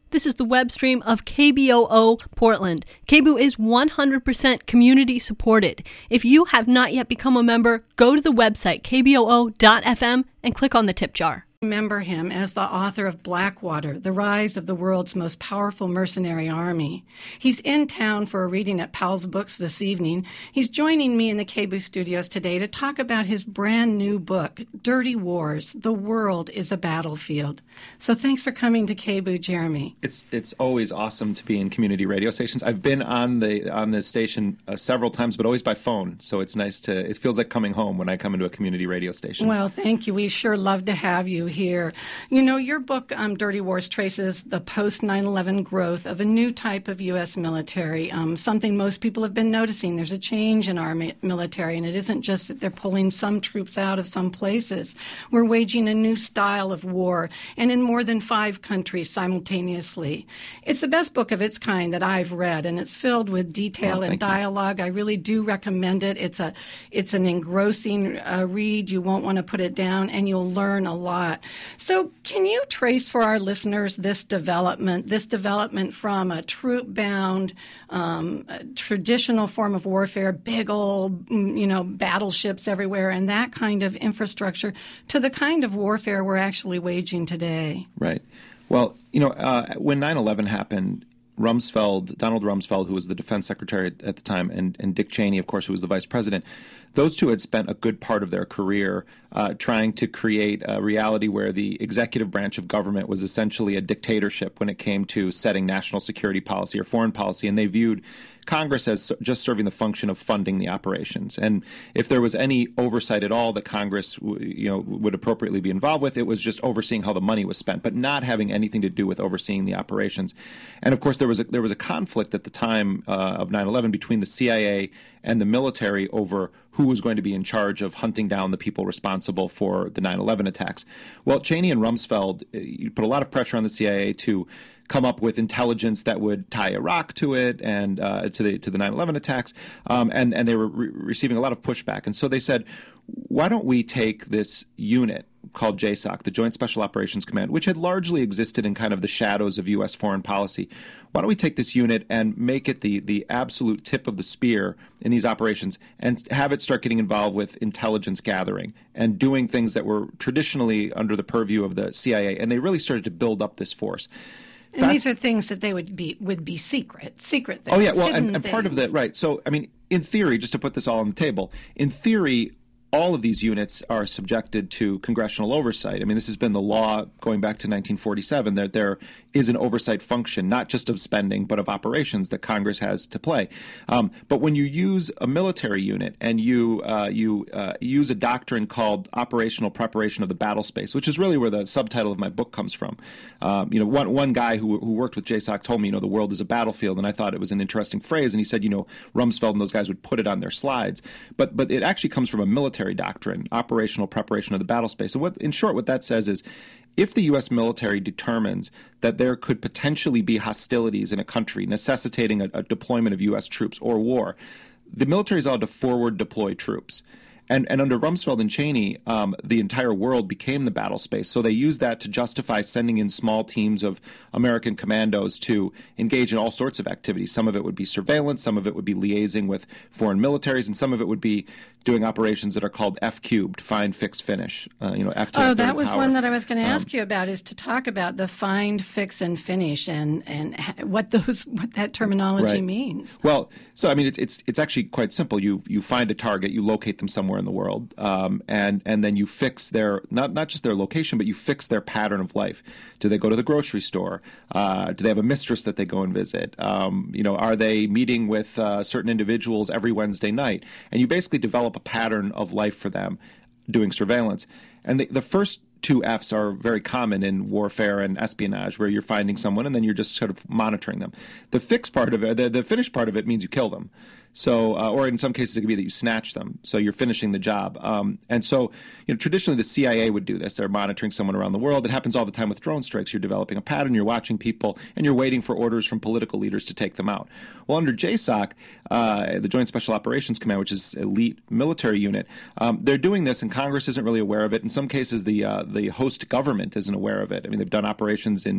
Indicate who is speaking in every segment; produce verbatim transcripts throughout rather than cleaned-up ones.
Speaker 1: This is the web stream of K B O O Portland. K B O O is one hundred percent community supported. If you have not yet become a member, go to the website k b o o dot f m and click on the tip jar.
Speaker 2: Remember him as the author of Blackwater, The Rise of the World's Most Powerful Mercenary Army. He's in town for a reading at Powell's Books this evening. He's joining me in the K B O O studios today to talk about his brand new book, Dirty Wars, The World is a Battlefield. So thanks for coming to K B O O, Jeremy.
Speaker 3: It's it's always awesome to be in community radio stations. I've been on the on this station uh, several times, but always by phone. So it's nice to, it feels like coming home when I come into a community radio station.
Speaker 2: Well, thank you. We sure love to have you here. You know, your book, um, Dirty Wars, traces the post nine eleven growth of a new type of U S military, um, something most people have been noticing. There's a change in our mi- military, and it isn't just that they're pulling some troops out of some places. We're waging a new style of war, and in more than five countries simultaneously. It's the best book of its kind that I've read, and it's filled with detail
Speaker 3: well,
Speaker 2: and dialogue. You. I really do recommend it. It's a, it's an engrossing uh, read. You won't want to put it down, and you'll learn a lot. So can you trace for our listeners this development, this development from a troop-bound, um, traditional form of warfare, big old, you know, battleships everywhere, and that kind of infrastructure, to the kind of warfare we're actually waging today?
Speaker 3: Right. Well, you know, uh, when nine eleven happened, Rumsfeld, Donald Rumsfeld, who was the defense secretary at the time, and, and Dick Cheney, of course, who was the vice president, those two had spent a good part of their career uh, trying to create a reality where the executive branch of government was essentially a dictatorship when it came to setting national security policy or foreign policy, and they viewed Congress as just serving the function of funding the operations. And if there was any oversight at all that Congress, you know, would appropriately be involved with, it was just overseeing how the money was spent, but not having anything to do with overseeing the operations. And of course, there was a, there was a conflict at the time uh, of nine eleven between the C I A and the military over who was going to be in charge of hunting down the people responsible for the nine eleven attacks. Well, Cheney and Rumsfeld you put a lot of pressure on the C I A to come up with intelligence that would tie Iraq to it and uh, to the to the nine eleven attacks, um, and and they were re- receiving a lot of pushback. And so they said, why don't we take this unit called J SOC, the Joint Special Operations Command, which had largely existed in kind of the shadows of U S foreign policy. Why don't we take this unit and make it the the absolute tip of the spear in these operations and have it start getting involved with intelligence gathering and doing things that were traditionally under the purview of the C I A. And they really started to build up this force.
Speaker 2: And Fact, these are things that they would be would be secret, secret things.
Speaker 3: Oh, yeah. Well, and, and part of that, right. So, I mean, in theory, just to put this all on the table, in theory, all of these units are subjected to congressional oversight. I mean, this has been the law going back to nineteen forty-seven, that there is an oversight function, not just of spending, but of operations that Congress has to play. Um, but when you use a military unit and you uh, you uh, use a doctrine called operational preparation of the battle space, which is really where the subtitle of my book comes from. Um, you know, one one guy who who worked with J SOC told me, you know, the world is a battlefield, and I thought it was an interesting phrase. And he said, you know, Rumsfeld and those guys would put it on their slides, but but it actually comes from a military doctrine, operational preparation of the battle space. So what, in short, what that says is, if the U S military determines that there could potentially be hostilities in a country necessitating a, a deployment of U S troops or war, the military is allowed to forward deploy troops. And, and under Rumsfeld and Cheney, um, the entire world became the battle space. So they used that to justify sending in small teams of American commandos to engage in all sorts of activities. Some of it would be surveillance, some of it would be liaising with foreign militaries, and some of it would be doing operations that are called F cubed, find, fix, finish. Uh, you know, F to
Speaker 2: Oh,
Speaker 3: the
Speaker 2: that was
Speaker 3: power.
Speaker 2: one that I was going to ask
Speaker 3: um,
Speaker 2: you about, is to talk about the find, fix, and finish, and and what those what that terminology
Speaker 3: right.
Speaker 2: means.
Speaker 3: Well, so I mean, it's it's it's actually quite simple. You you find a target, you locate them somewhere in the world, um, and and then you fix their not not just their location, but you fix their pattern of life. Do they go to the grocery store? Uh, do they have a mistress that they go and visit? Um, you know, are they meeting with uh, certain individuals every Wednesday night? And you basically develop a pattern of life for them, doing surveillance. And the, the first two F's are very common in warfare and espionage, where you're finding someone and then you're just sort of monitoring them. The fixed part of it, the, the finished part of it, means you kill them. So, uh, or in some cases, it could be that you snatch them. So you're finishing the job. Um, and so, you know, traditionally the C I A would do this. They're monitoring someone around the world. It happens all the time with drone strikes. You're developing a pattern. You're watching people, and you're waiting for orders from political leaders to take them out. Well, under J SOC, uh, the Joint Special Operations Command, which is elite military unit, um, they're doing this, and Congress isn't really aware of it. In some cases, the uh, the host government isn't aware of it. I mean, they've done operations in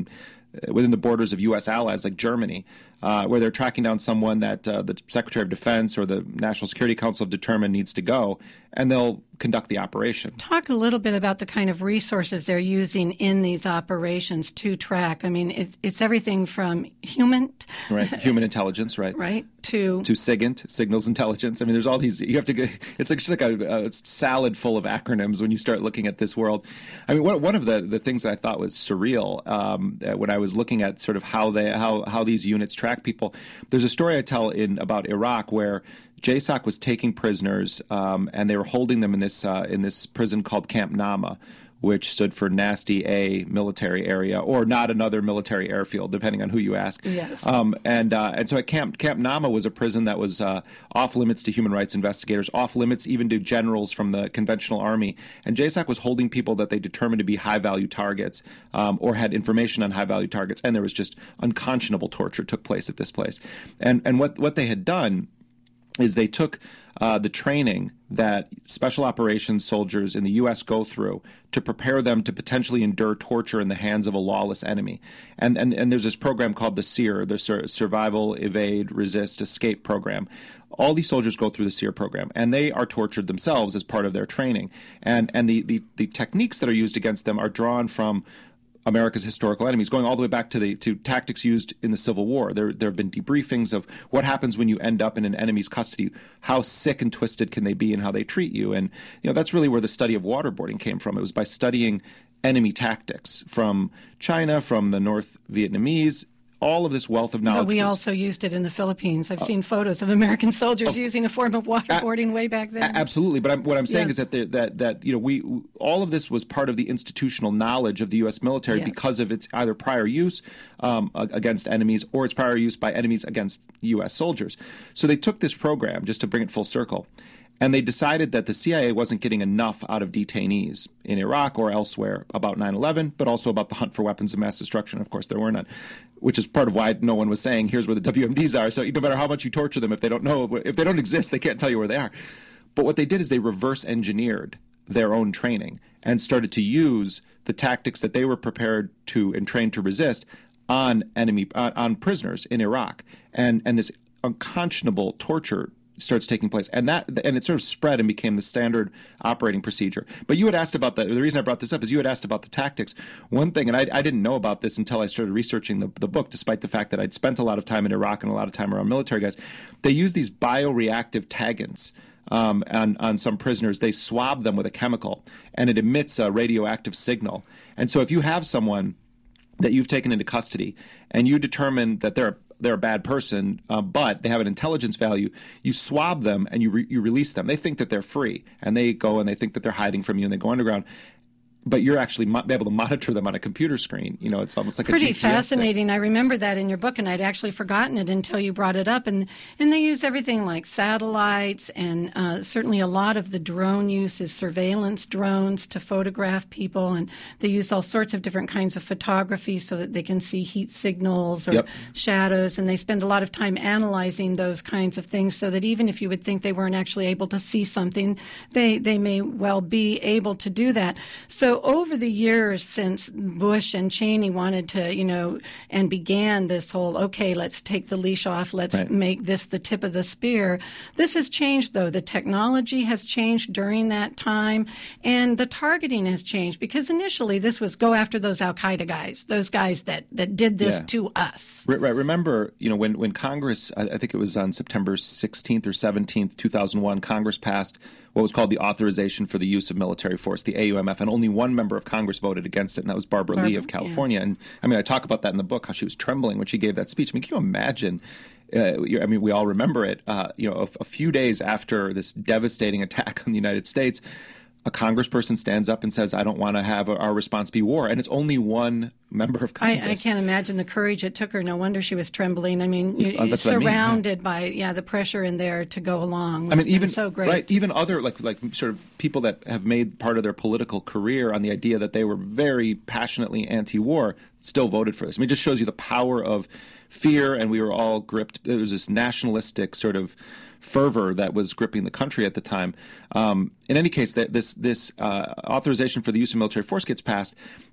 Speaker 3: within the borders of U S allies like Germany, uh, where they're tracking down someone that uh, the Secretary of Defense or the National Security Council have determined needs to go, and they'll conduct the operation.
Speaker 2: Talk a little bit about the kind of resources they're using in these operations to track. I mean, it, it's everything from human,
Speaker 3: right, human intelligence, right,
Speaker 2: right, to
Speaker 3: to SIGINT, signals intelligence. I mean, there's all these. You have to get. It's like just like a, a salad full of acronyms when you start looking at this world. I mean, one, one of the, the things that I thought was surreal um, when I was looking at sort of how they how how these units track people. There's a story I tell in about Iraq where J SOC was taking prisoners, um, and they were holding them in this uh, in this prison called Camp Nama, which stood for Nasty A Military Area, or not another military airfield, depending on who you ask.
Speaker 2: Yes.
Speaker 3: Um, and uh, and so at Camp Camp Nama was a prison that was uh, off limits to human rights investigators, off limits even to generals from the conventional army. And J SOC was holding people that they determined to be high value targets, um, or had information on high value targets, and there was just unconscionable torture took place at this place. And and what what they had done is they took uh, the training that special operations soldiers in the U S go through to prepare them to potentially endure torture in the hands of a lawless enemy. And and, and there's this program called the SEER, the Sur- Survival, Evade, Resist, Escape program. All these soldiers go through the SEER program, and they are tortured themselves as part of their training. And and the, the, the techniques that are used against them are drawn from America's historical enemies, going all the way back to the to tactics used in the Civil War. There there have been debriefings of what happens when you end up in an enemy's custody. How sick and twisted can they be, and how they treat you? And you know that's really where the study of waterboarding came from. It was by studying enemy tactics from China, from the North Vietnamese. All of this wealth of knowledge.
Speaker 2: But we
Speaker 3: was,
Speaker 2: also used it in the Philippines. I've uh, seen photos of American soldiers
Speaker 3: uh,
Speaker 2: using a form of waterboarding uh, way back then.
Speaker 3: Absolutely, but I'm, what I'm saying
Speaker 2: yeah.
Speaker 3: is that the, that that you know we all of this was part of the institutional knowledge of the U S military
Speaker 2: yes.
Speaker 3: because of its either prior use um, against enemies or its prior use by enemies against U S soldiers. So they took this program, just to bring it full circle, and they decided that the C I A wasn't getting enough out of detainees in Iraq or elsewhere about nine eleven, but also about the hunt for weapons of mass destruction. Of course, there were none, which is part of why no one was saying, here's where the W M Ds are. So no matter how much you torture them, if they don't know, if they don't exist, they can't tell you where they are. But what they did is they reverse engineered their own training and started to use the tactics that they were prepared to and trained to resist on enemy, on, on prisoners in Iraq. And, and this unconscionable torture starts taking place, and that and it sort of spread and became the standard operating procedure. But you had asked about that. The reason I brought this up is you had asked about the tactics. One thing, and I, I didn't know about this until I started researching the, the book, despite the fact that I'd spent a lot of time in Iraq and a lot of time around military guys. They use these bioreactive taggants um, on, on some prisoners. They swab them with a chemical, and it emits a radioactive signal. And so if you have someone that you've taken into custody and you determine that they're they're a bad person, uh, but they have an intelligence value, you swab them and you re- you release them. They think that they're free, and they go and they think that they're hiding from you, and they go underground. But you're actually mo- able to monitor them on a computer screen. You know, it's almost like
Speaker 2: pretty
Speaker 3: a G P S
Speaker 2: fascinating.
Speaker 3: thing.
Speaker 2: I remember that in your book, and I'd actually forgotten it until you brought it up. And and they use everything like satellites, and uh, certainly a lot of the drone use is surveillance drones to photograph people, and they use all sorts of different kinds of photography so that they can see heat signals or
Speaker 3: yep.
Speaker 2: shadows, and they spend a lot of time analyzing those kinds of things so that even if you would think they weren't actually able to see something, they they may well be able to do that. So over the years since Bush and Cheney wanted to, you know, and began this whole, okay, let's take the leash off, let's
Speaker 3: right.
Speaker 2: make this the tip of the spear, this has changed, though. The technology has changed during that time, and the targeting has changed, because initially this was go after those Al-Qaeda guys, those guys that, that did this
Speaker 3: yeah.
Speaker 2: to us.
Speaker 3: Right, right. Remember, you know, when, when Congress, I, I think it was on September sixteenth or seventeenth, two thousand one, Congress passed what was called the Authorization for the Use of Military Force, the A U M F, and only one member of Congress voted against it, and that was Barbara, Barbara Lee of California. Yeah. And I mean, I talk about that in the book, how she was trembling when she gave that speech. I mean, can you imagine? Uh, I mean, we all remember it. Uh, you know, a, a few days after this devastating attack on the United States, a congressperson stands up and says, I don't want to have a, our response be war. And it's only one member of Congress.
Speaker 2: I, I can't imagine the courage it took her. No wonder she was trembling. I mean, you,
Speaker 3: uh,
Speaker 2: you're surrounded
Speaker 3: I mean.
Speaker 2: by, yeah, the pressure in there to go along.
Speaker 3: I mean, even,
Speaker 2: so great.
Speaker 3: Right, even other, like, like sort of people that have made part of their political career on the idea that they were very passionately anti-war still voted for this. I mean, it just shows you the power of fear, and we were all gripped. There was this nationalistic sort of fervor that was gripping the country at the time. Um, in any case, that this this uh, authorization for the use of military force gets passed,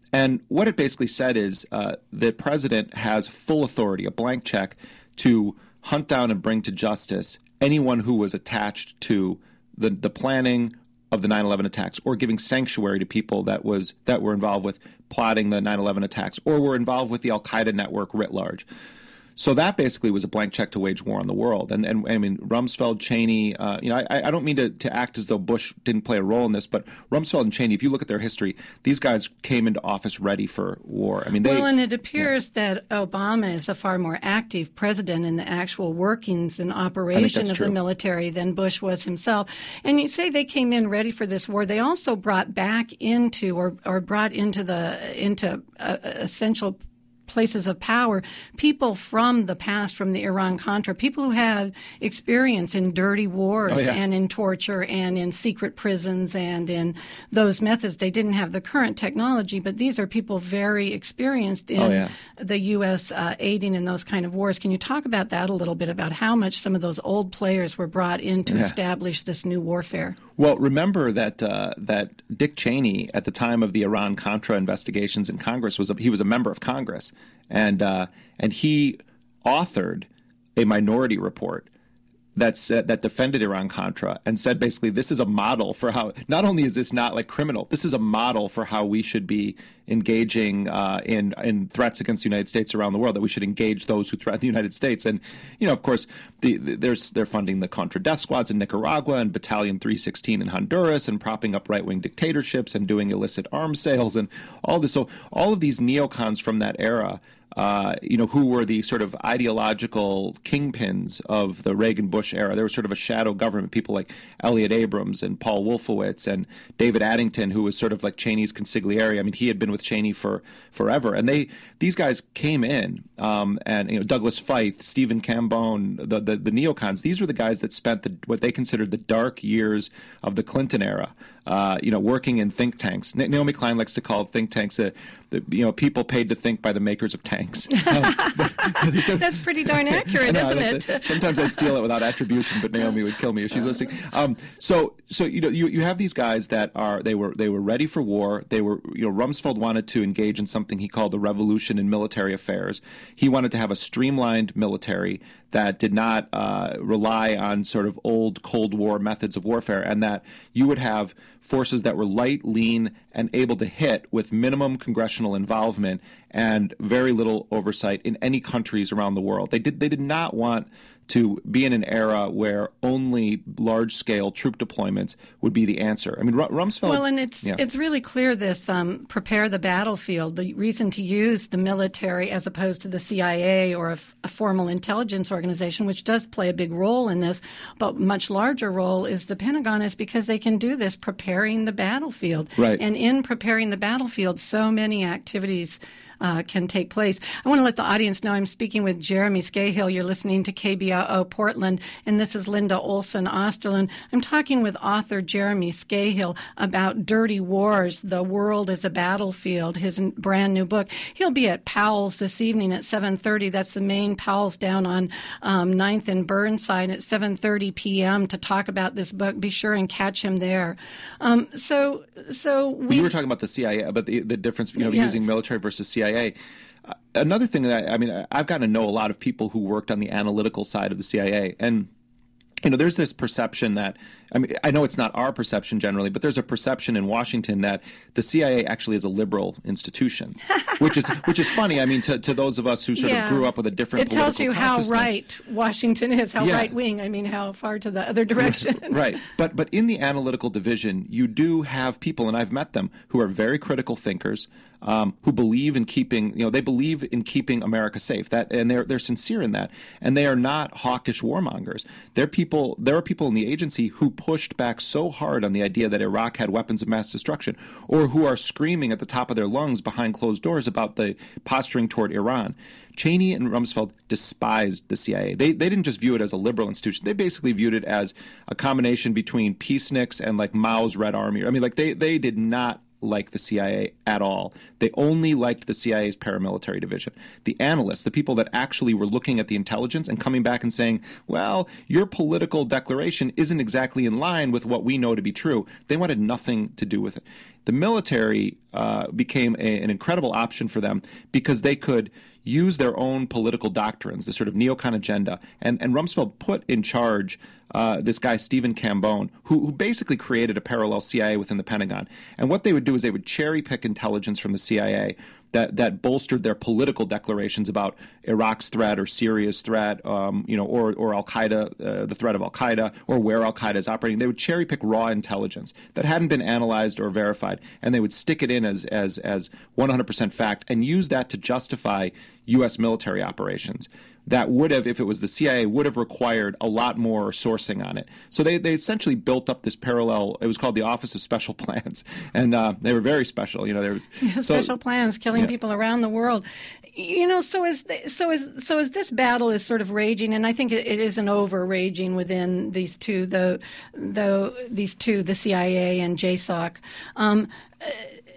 Speaker 3: And what it basically said is uh, the president has full authority, a blank check, to hunt down and bring to justice anyone who was attached to the, the planning of the nine eleven attacks, or giving sanctuary to people that was that were involved with plotting the nine eleven attacks, or were involved with the Al-Qaeda network writ large. So that basically was a blank check to wage war on the world. And, and I mean, Rumsfeld, Cheney, uh, you know, I, I don't mean to, to act as though Bush didn't play a role in this, but Rumsfeld and Cheney, if you look at their history, these guys came into office ready for war. I mean, they,
Speaker 2: well, and it appears yeah. that Obama is a far more active president in the actual workings and operation of
Speaker 3: true.
Speaker 2: the military than Bush was himself. And you say they came in ready for this war. They also brought back into or, or brought into the into uh, essential places of power, people from the past, from the Iran-Contra, people who had experience in dirty wars
Speaker 3: oh, yeah.
Speaker 2: and in torture and in secret prisons and in those methods. They didn't have the current technology, but these are people very experienced in
Speaker 3: oh, yeah.
Speaker 2: the U S uh, aiding in those kind of wars. Can you talk about that a little bit, about how much some of those old players were brought in to
Speaker 3: yeah.
Speaker 2: establish this new warfare?
Speaker 3: Well, remember that uh, that Dick Cheney, at the time of the Iran-Contra investigations in Congress, was a, he was a member of Congress, and uh, and he authored a minority report that said, that defended Iran-Contra and said basically this is a model for how, not only is this not like criminal, this is a model for how we should be engaging uh, in in threats against the United States around the world, that we should engage those who threaten the United States. And, you know, of course, the, the, there's, they're funding the Contra death squads in Nicaragua and Battalion three sixteen in Honduras and propping up right-wing dictatorships and doing illicit arms sales and all this. So all of these neocons from that era, Uh, you know, who were the sort of ideological kingpins of the Reagan-Bush era. There was sort of a shadow government, people like Elliot Abrams and Paul Wolfowitz and David Addington, who was sort of like Cheney's consigliere. I mean, he had been with Cheney for forever. And they these guys came in, um, and, you know, Douglas Feith, Stephen Cambone, the, the, the neocons, these were the guys that spent the, what they considered the dark years of the Clinton era, uh, you know, working in think tanks. Naomi Klein likes to call think tanks a The, you know, people paid to think by the makers of tanks. Um, but, so,
Speaker 2: That's pretty darn accurate,
Speaker 3: know,
Speaker 2: isn't it?
Speaker 3: Sometimes I steal it without attribution, but Naomi would kill me if she's listening. Um, so, so you know, you, you have these guys that are they were they were ready for war. They were, you know, Rumsfeld wanted to engage in something he called a revolution in military affairs. He wanted to have a streamlined military that did not uh, rely on sort of old Cold War methods of warfare, and that you would have forces that were light, lean, and able to hit with minimum congressional involvement and very little oversight in any countries around the world. They did they did not want to be in an era where only large-scale troop deployments would be the answer. I mean, R- Rumsfeld...
Speaker 2: Well, and it's
Speaker 3: yeah.
Speaker 2: it's really clear this um, prepare the battlefield, the reason to use the military as opposed to the C I A or a, a formal intelligence organization, which does play a big role in this, but much larger role is the Pentagon, is because they can do this, preparing the battlefield.
Speaker 3: Right.
Speaker 2: And in preparing the battlefield, so many activities Uh, can take place. I want to let the audience know I'm speaking with Jeremy Scahill. You're listening to K B O O Portland, and this is Linda Olson Osterlin. I'm talking with author Jeremy Scahill about Dirty Wars, The World is a Battlefield, his brand new book. He'll be at Powell's this evening at seven thirty. That's the main Powell's down on um, ninth and Burnside at seven thirty p.m. to talk about this book. Be sure and catch him there. Um, so, so we...
Speaker 3: You were talking about the C I A, about the, the difference, you know,
Speaker 2: yes.
Speaker 3: using military versus C I A. C I A. Uh, another thing that I, I mean, I've gotten to know a lot of people who worked on the analytical side of the C I A, and you know, there's this perception that, I mean, I know it's not our perception generally, but there's a perception in Washington that the C I A actually is a liberal institution, which is which is funny. I mean, to, to those of us who sort
Speaker 2: yeah.
Speaker 3: of grew up with a different
Speaker 2: it tells
Speaker 3: political
Speaker 2: you how
Speaker 3: consciousness.
Speaker 2: right Washington is, how
Speaker 3: Yeah.
Speaker 2: right wing. I mean, how far to the other direction.
Speaker 3: Right. But but in the analytical division, you do have people, and I've met them, who are very critical thinkers, um, who believe in keeping, you know, they believe in keeping America safe. That and they're they're sincere in that, and they are not hawkish warmongers. They're people. There are people in the agency who pushed back so hard on the idea that Iraq had weapons of mass destruction, or who are screaming at the top of their lungs behind closed doors about the posturing toward Iran. Cheney and Rumsfeld despised the C I A. They they didn't just view it as a liberal institution. They basically viewed it as a combination between peaceniks and like Mao's Red Army. I mean, like they they did not like the C I A at all. They only liked the C I A's paramilitary division. The analysts, the people that actually were looking at the intelligence and coming back and saying, well, your political declaration isn't exactly in line with what we know to be true, they wanted nothing to do with it. The military uh, became a, an incredible option for them because they could use their own political doctrines, this sort of neocon agenda. And, and Rumsfeld put in charge uh, this guy, Stephen Cambone, who, who basically created a parallel C I A within the Pentagon. And what they would do is they would cherry pick intelligence from the C I A that, that bolstered their political declarations about Iraq's threat or Syria's threat, um, you know, or, or Al-Qaeda, uh, the threat of Al-Qaeda, or where Al-Qaeda is operating. They would cherry pick raw intelligence that hadn't been analyzed or verified, and they would stick it in as, as, as one hundred percent fact and use that to justify U S military operations. That would have, if it was the C I A, would have required a lot more sourcing on it. So they, they essentially built up this parallel. It was called the Office of Special Plans, and uh, they were very special. You know, there was
Speaker 2: yeah,
Speaker 3: so,
Speaker 2: special plans killing
Speaker 3: yeah.
Speaker 2: people around the world. You know, so as the, so as so as this battle is sort of raging, and I think it, it is an over raging within these two, the the these two, the C I A and J SOC. Um, uh,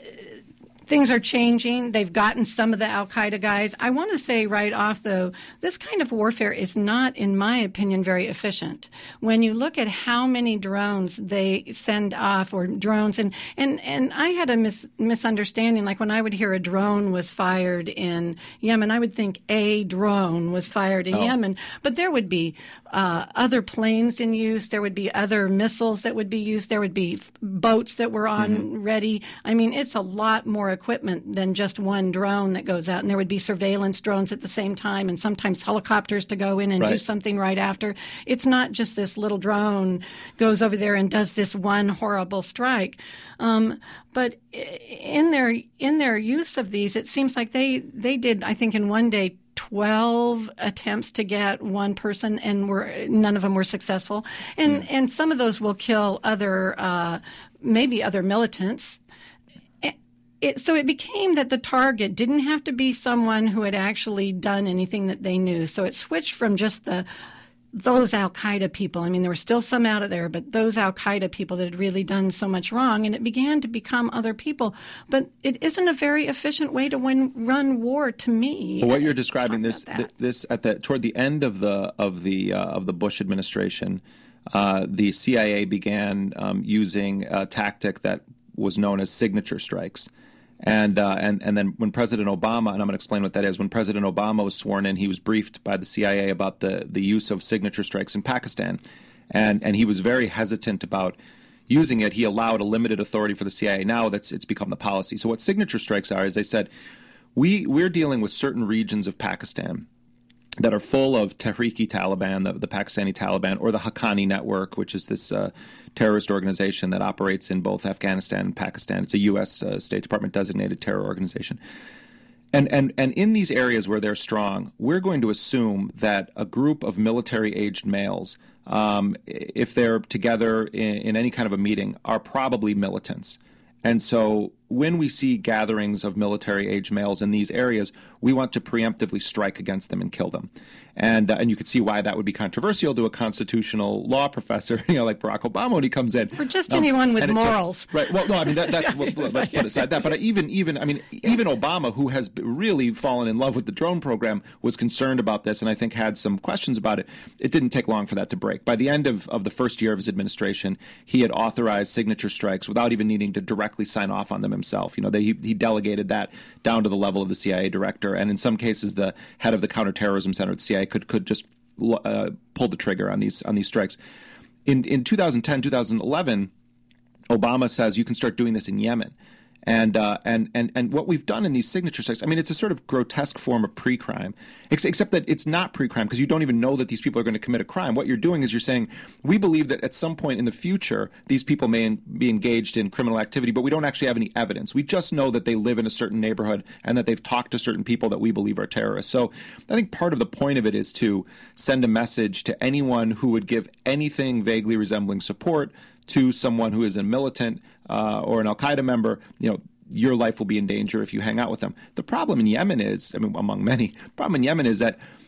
Speaker 2: Things are changing. They've gotten some of the Al-Qaeda guys. I want to say right off, though, this kind of warfare is not, in my opinion, very efficient. When you look at how many drones they send off, or drones, and, and, and I had a mis- misunderstanding. Like when I would hear a drone was fired in Yemen, I would think a drone was fired in oh. Yemen. But there would be uh, other planes in use. There would be other missiles that would be used. There would be f- boats that were on mm-hmm. ready. I mean, it's a lot more equipment than just one drone that goes out, and there would be surveillance drones at the same time, and sometimes helicopters to go in and right. do something right after. It's not just this little drone goes over there and does this one horrible strike. Um, but in their in their use of these, it seems like they they did, I think, in one day, twelve attempts to get one person, and were none of them were successful. And yeah. and some of those will kill other uh, maybe other militants. It, so it became that the target didn't have to be someone who had actually done anything that they knew. So it switched from just the those Al-Qaeda people. I mean, there were still some out of there, but those Al-Qaeda people that had really done so much wrong, and it began to become other people. But it isn't a very efficient way to win run war, to me.
Speaker 3: Well, what you're describing, this th- this at the toward the end of the of the uh, of the Bush administration, uh, the C I A began um, using a tactic that was known as signature strikes. And uh, and and then when President Obama, and I'm going to explain what that is, when President Obama was sworn in, he was briefed by the C I A about the, the use of signature strikes in Pakistan. And and he was very hesitant about using it. He allowed a limited authority for the C I A. Now that's it's become the policy. So what signature strikes are is they said, we, we're dealing with certain regions of Pakistan that are full of Tehrik-i-Taliban, the, the Pakistani Taliban, or the Haqqani Network, which is this uh, terrorist organization that operates in both Afghanistan and Pakistan. It's a U S uh, State Department designated terror organization. And, and, and in these areas where they're strong, we're going to assume that a group of military-aged males, um, if they're together in, in any kind of a meeting, are probably militants. And so when we see gatherings of military-age males in these areas, we want to preemptively strike against them and kill them. And uh, and you could see why that would be controversial to a constitutional law professor, you know, like Barack Obama when he comes in.
Speaker 2: Or just um, anyone with morals.
Speaker 3: Took, right. Well, no, I mean, that, that's, well, let's put aside that. But even, even I mean, even Obama, who has really fallen in love with the drone program, was concerned about this and I think had some questions about it. It didn't take long for that to break. By the end of, of the first year of his administration, he had authorized signature strikes without even needing to directly sign off on them himself. You know, they, he, he delegated that down to the level of the C I A director. And in some cases, the head of the Counterterrorism Center at the C I A could could just uh, pull the trigger on these on these strikes. In in two thousand ten, two thousand eleven, Obama says you can start doing this in Yemen. And, uh, and and and what we've done in these signature strikes, I mean, it's a sort of grotesque form of pre-crime, ex- except that it's not pre-crime because you don't even know that these people are going to commit a crime. What you're doing is you're saying, we believe that at some point in the future, these people may in, be engaged in criminal activity, but we don't actually have any evidence. We just know that they live in a certain neighborhood and that they've talked to certain people that we believe are terrorists. So I think part of the point of it is to send a message to anyone who would give anything vaguely resembling support to someone who is a militant uh, or an Al-Qaeda member, you know, your life will be in danger if you hang out with them. The problem in Yemen is, I mean, among many, the problem in Yemen is that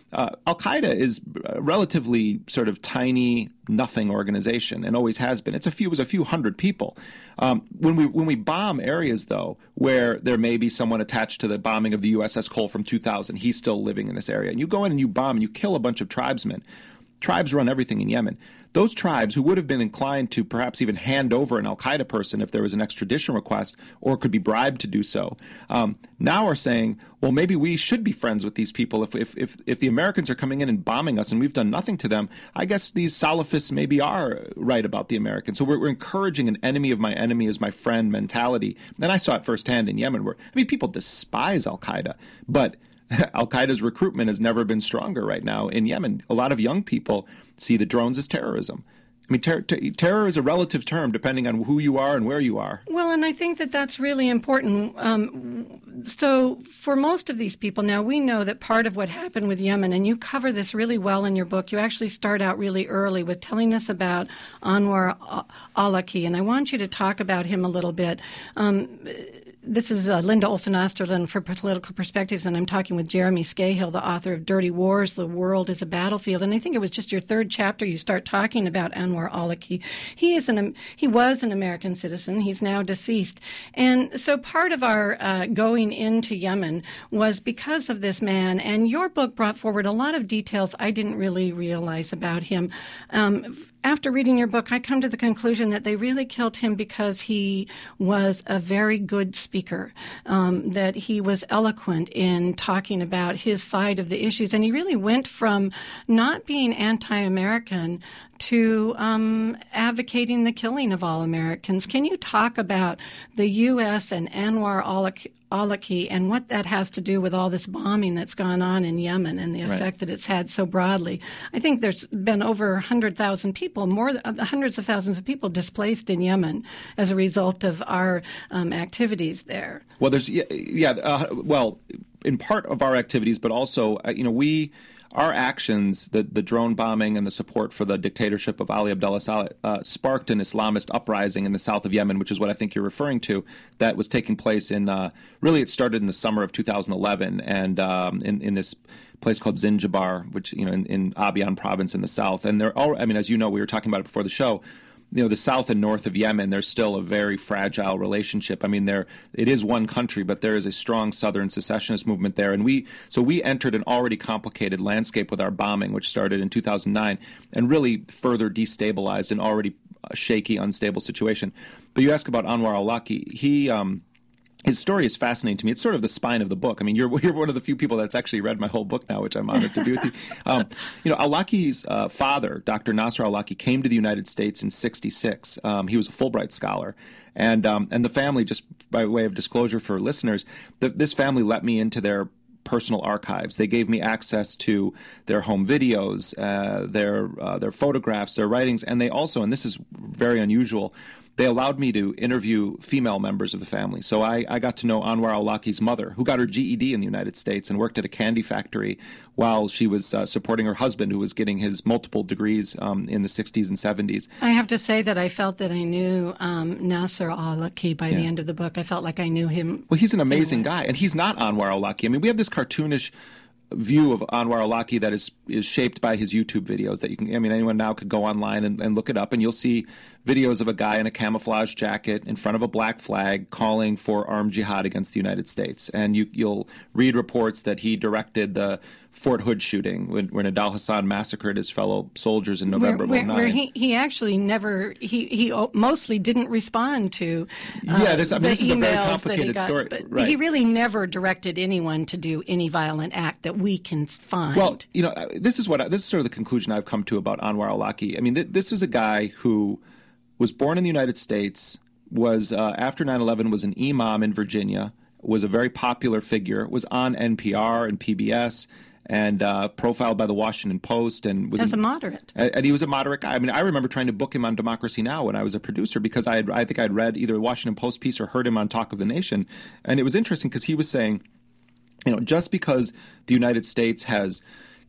Speaker 3: uh, Al-Qaeda is a relatively sort of tiny, nothing organization, and always has been. It's a few, it was a few hundred people. Um, when we when we bomb areas, though, where there may be someone attached to the bombing of the U S S Cole from two thousand, he's still living in this area, and you go in and you bomb and you kill a bunch of tribesmen. Tribes run everything in Yemen. Those tribes who would have been inclined to perhaps even hand over an al-Qaeda person if there was an extradition request or could be bribed to do so, um, now are saying, well, maybe we should be friends with these people. If, if, if, if the Americans are coming in and bombing us and we've done nothing to them, I guess these Salafists maybe are right about the Americans. So we're, we're encouraging an enemy of my enemy is my friend mentality. And I saw it firsthand in Yemen where, I mean, people despise al-Qaeda, but Al-Qaeda's recruitment has never been stronger right now in Yemen. A lot of young people see the drones as terrorism. I mean, ter- ter- terror is a relative term depending on who you are and where you are.
Speaker 2: Well, and I think that that's really important. Um, so for most of these people, now we know that part of what happened with Yemen, and you cover this really well in your book, you actually start out really early with telling us about Anwar Awlaki, and I want you to talk about him a little bit. Um, This is uh, Linda Olson Osterlund for Political Perspectives, and I'm talking with Jeremy Scahill, the author of Dirty Wars, The World is a Battlefield. And I think it was just your third chapter you start talking about Anwar Awlaki. He is an he was an American citizen. He's now deceased. And so part of our uh, going into Yemen was because of this man. And your book brought forward a lot of details I didn't really realize about him. Um, After reading your book, I come to the conclusion that they really killed him because he was a very good speaker, um, that he was eloquent in talking about his side of the issues. And he really went from not being anti-American to um, advocating the killing of all Americans. Can you talk about the U S and Anwar Awlaki? Awlaki and what that has to do with all this bombing that's gone on in Yemen and the effect right. that it's had so broadly. I think there's been over one hundred thousand people, more than uh, hundreds of thousands of people displaced in Yemen as a result of our um, activities there.
Speaker 3: Well, there's yeah, yeah uh, well, in part of our activities, but also, uh, you know, we. Our actions, the, the drone bombing and the support for the dictatorship of Ali Abdullah Saleh, uh, sparked an Islamist uprising in the south of Yemen, which is what I think you're referring to, that was taking place in, uh, really it started in the summer of two thousand eleven, and um, in, in this place called Zinjibar, which, you know, in, in Abyan province in the south. And they're all, I mean, as you know, we were talking about it before the show, you know, the south and north of Yemen, there's still a very fragile relationship. I mean, there it is one country, but there is a strong southern secessionist movement there. And we so we entered an already complicated landscape with our bombing, which started in two thousand nine, and really further destabilized an already shaky, unstable situation. But you ask about Anwar Awlaki, he... Um, His story is fascinating to me. It's sort of the spine of the book. I mean, you're you're one of the few people that's actually read my whole book now, which I'm honored to be with you. Um, you know, Awlaki's uh, father, Doctor Nasser Awlaki, came to the United States in sixty-six. Um, he was a Fulbright scholar. And um, and the family, just by way of disclosure for listeners, the, this family let me into their personal archives. They gave me access to their home videos, uh, their uh, their photographs, their writings, and they also, and this is very unusual, they allowed me to interview female members of the family. So I, I got to know Anwar Awlaki's mother, who got her G E D in the United States and worked at a candy factory while she was uh, supporting her husband, who was getting his multiple degrees um, in the sixties and seventies.
Speaker 2: I have to say that I felt that I knew um, Nasser Awlaki by
Speaker 3: yeah.
Speaker 2: the end of the book. I felt like I knew him.
Speaker 3: Well, he's an amazing guy, and he's not Anwar Awlaki. I mean, we have this cartoonish view of Anwar Awlaki that is is shaped by his YouTube videos that you can, I mean, anyone now could go online and, and look it up, and you'll see videos of a guy in a camouflage jacket in front of a black flag calling for armed jihad against the United States. And you, you'll read reports that he directed the Fort Hood shooting when, when Adal Hassan massacred his fellow soldiers in November
Speaker 2: where,
Speaker 3: of
Speaker 2: where,
Speaker 3: oh nine.
Speaker 2: Where he, he actually never, he, he mostly didn't respond to uh,
Speaker 3: yeah, this, I mean,
Speaker 2: the
Speaker 3: this is a very complicated
Speaker 2: got,
Speaker 3: story.
Speaker 2: But
Speaker 3: right.
Speaker 2: he really never directed anyone to do any violent act that we can find.
Speaker 3: Well, you know, this is what I, this is sort of the conclusion I've come to about Anwar Awlaki. I mean, th- this is a guy who was born in the United States, was uh, after nine eleven was an imam in Virginia, was a very popular figure, was on N P R and P B S, and uh, profiled by the Washington Post, and was
Speaker 2: as
Speaker 3: in,
Speaker 2: a moderate.
Speaker 3: And he was a moderate guy. I mean, I remember trying to book him on Democracy Now! When I was a producer because I had, I think I'd read either a Washington Post piece or heard him on Talk of the Nation, and it was interesting because he was saying, you know, just because the United States has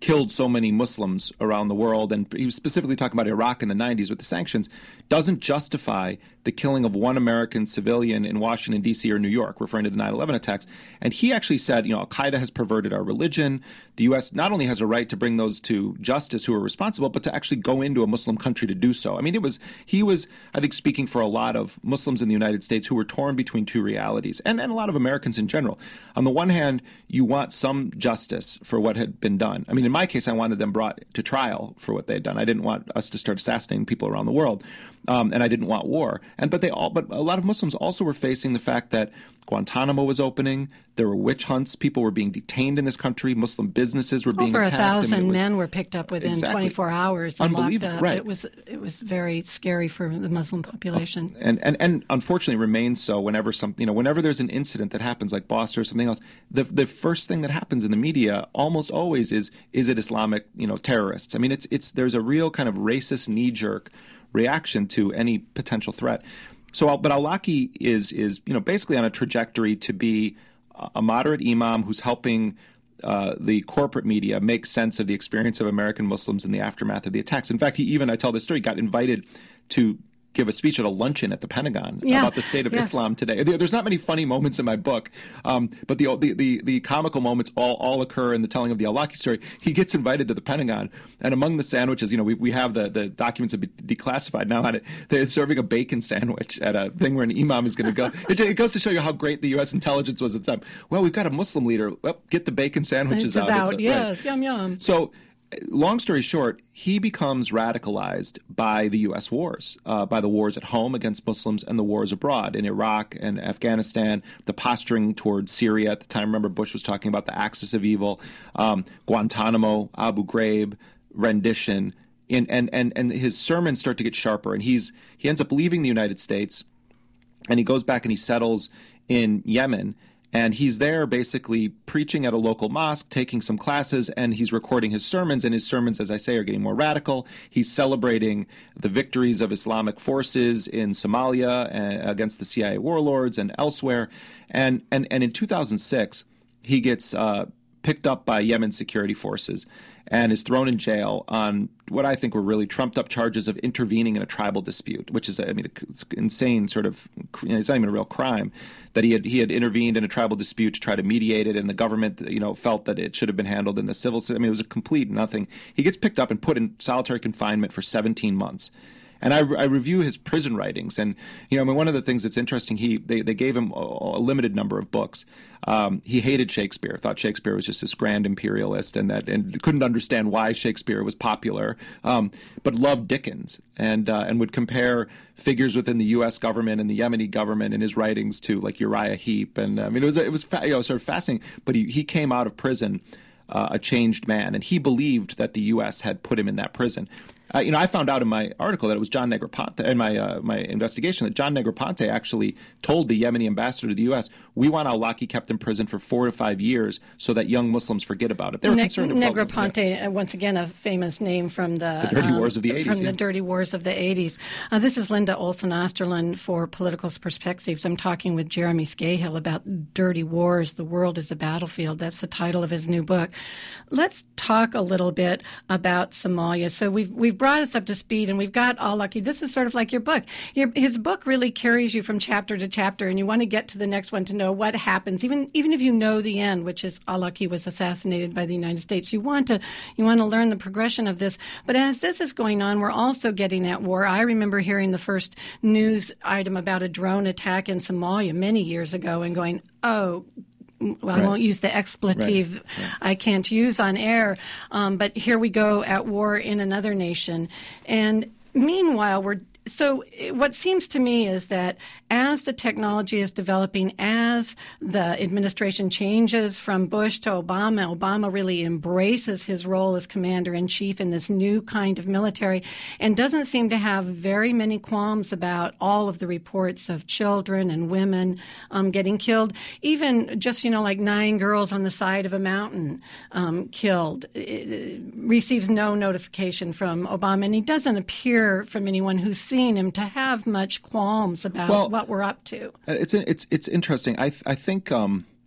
Speaker 3: killed so many Muslims around the world, and he was specifically talking about Iraq in the nineties with the sanctions, doesn't justify the killing of one American civilian in Washington, D C or New York, referring to the nine eleven attacks. And he actually said, you know, Al-Qaeda has perverted our religion. The U S not only has a right to bring those to justice who are responsible, but to actually go into a Muslim country to do so. I mean, it was he was, I think, speaking for a lot of Muslims in the United States who were torn between two realities, and, and a lot of Americans in general. On the one hand, you want some justice for what had been done. I mean, in my case, I wanted them brought to trial for what they had done. I didn't want us to start assassinating people around the world, um, and I didn't want war. And but they all, but a lot of Muslims also were facing the fact that Guantanamo was opening. There were witch hunts. People were being detained in this country. Muslim businesses were being
Speaker 2: Over
Speaker 3: attacked.
Speaker 2: Over a thousand
Speaker 3: I mean, was,
Speaker 2: men were picked up within
Speaker 3: exactly.
Speaker 2: twenty-four hours and locked up.
Speaker 3: Right.
Speaker 2: It was it was very scary for the Muslim population.
Speaker 3: And and and unfortunately remains so whenever some you know whenever there's an incident that happens like Boston or something else. The the first thing that happens in the media almost always is is it Islamic you know terrorists? I mean, it's it's there's a real kind of racist knee jerk reaction to any potential threat. So, but Al-Awlaki is is you know basically on a trajectory to be a moderate imam who's helping uh, the corporate media make sense of the experience of American Muslims in the aftermath of the attacks. In fact, he even, I tell this story, got invited to give a speech at a luncheon at the Pentagon
Speaker 2: yeah.
Speaker 3: about the state of
Speaker 2: yes.
Speaker 3: Islam today. There's not many funny moments in my book, um, but the, the the the comical moments all all occur in the telling of the Al-Awlaki story. He gets invited to the Pentagon, and among the sandwiches, you know, we we have the, the documents have been declassified now. On it, they're serving a bacon sandwich at a thing where an imam is going to go. It, it goes to show you how great the U S intelligence was at the time. Well, we've got a Muslim leader. Well, get the bacon sandwiches
Speaker 2: out.
Speaker 3: out.
Speaker 2: out. A, yes, right. yum yum.
Speaker 3: So. Long story short, he becomes radicalized by the U S wars, uh, by the wars at home against Muslims and the wars abroad in Iraq and Afghanistan, the posturing towards Syria at the time. Remember, Bush was talking about the axis of evil, um, Guantanamo, Abu Ghraib, rendition, and, and, and, and his sermons start to get sharper. And he's he ends up leaving the United States, and he goes back and he settles in Yemen. And he's there basically preaching at a local mosque, taking some classes, and he's recording his sermons. And his sermons, as I say, are getting more radical. He's celebrating the victories of Islamic forces in Somalia uh, against the C I A warlords and elsewhere. And and, and in two thousand six, he gets uh, picked up by Yemen security forces and is thrown in jail on what I think were really trumped-up charges of intervening in a tribal dispute, which is, I mean, it's insane sort of, you know, it's not even a real crime, that he had he had intervened in a tribal dispute to try to mediate it, and the government, you know, felt that it should have been handled in the civil system. I mean, it was a complete nothing. He gets picked up and put in solitary confinement for seventeen months. And I, I review his prison writings, and you know, I mean, one of the things that's interesting, he they, they gave him a, a limited number of books. Um, he hated Shakespeare, thought Shakespeare was just this grand imperialist, and that and couldn't understand why Shakespeare was popular, um, but loved Dickens, and uh, and would compare figures within the U S government and the Yemeni government in his writings to like Uriah Heep, and I mean, it was it was you know, sort of fascinating. But he he came out of prison uh, a changed man, and he believed that the U S had put him in that prison. Uh, you know, I found out in my article that it was John Negroponte, in my uh, my investigation, that John Negroponte actually told the Yemeni ambassador to the U S, we want Al-Awlaki kept in prison for four to five years so that young Muslims forget about it. They were ne- concerned about
Speaker 2: Negroponte, yeah. Once again, a famous name from the,
Speaker 3: the Dirty
Speaker 2: um,
Speaker 3: Wars of the eighties.
Speaker 2: From
Speaker 3: yeah.
Speaker 2: the Dirty Wars of the eighties. Uh, this is Linda Olson Osterlund for Political Perspectives. I'm talking with Jeremy Scahill about Dirty Wars, The World is a Battlefield. That's the title of his new book. Let's talk a little bit about Somalia. So we've we've brought us up to speed, and we've got Al-Awlaki. This is sort of like your book. Your, his book really carries you from chapter to chapter, and you want to get to the next one to know what happens, even even if you know the end, which is Al-Awlaki was assassinated by the United States. You want to you want to learn the progression of this. But as this is going on, we're also getting at war. I remember hearing the first news item about a drone attack in Somalia many years ago and going, oh, well, right. I won't use the expletive right. Right. I can't use on air, um, but here we go at war in another nation. And meanwhile, we're so what seems to me is that as the technology is developing, as the administration changes from Bush to Obama, Obama really embraces his role as commander-in-chief in this new kind of military and doesn't seem to have very many qualms about all of the reports of children and women um, getting killed, even just, you know, like nine girls on the side of a mountain um, killed. It receives no notification from Obama, and he doesn't appear from anyone who's seen him to have much qualms about well, what we're up to.
Speaker 3: It's it's it's interesting. I th- I think um,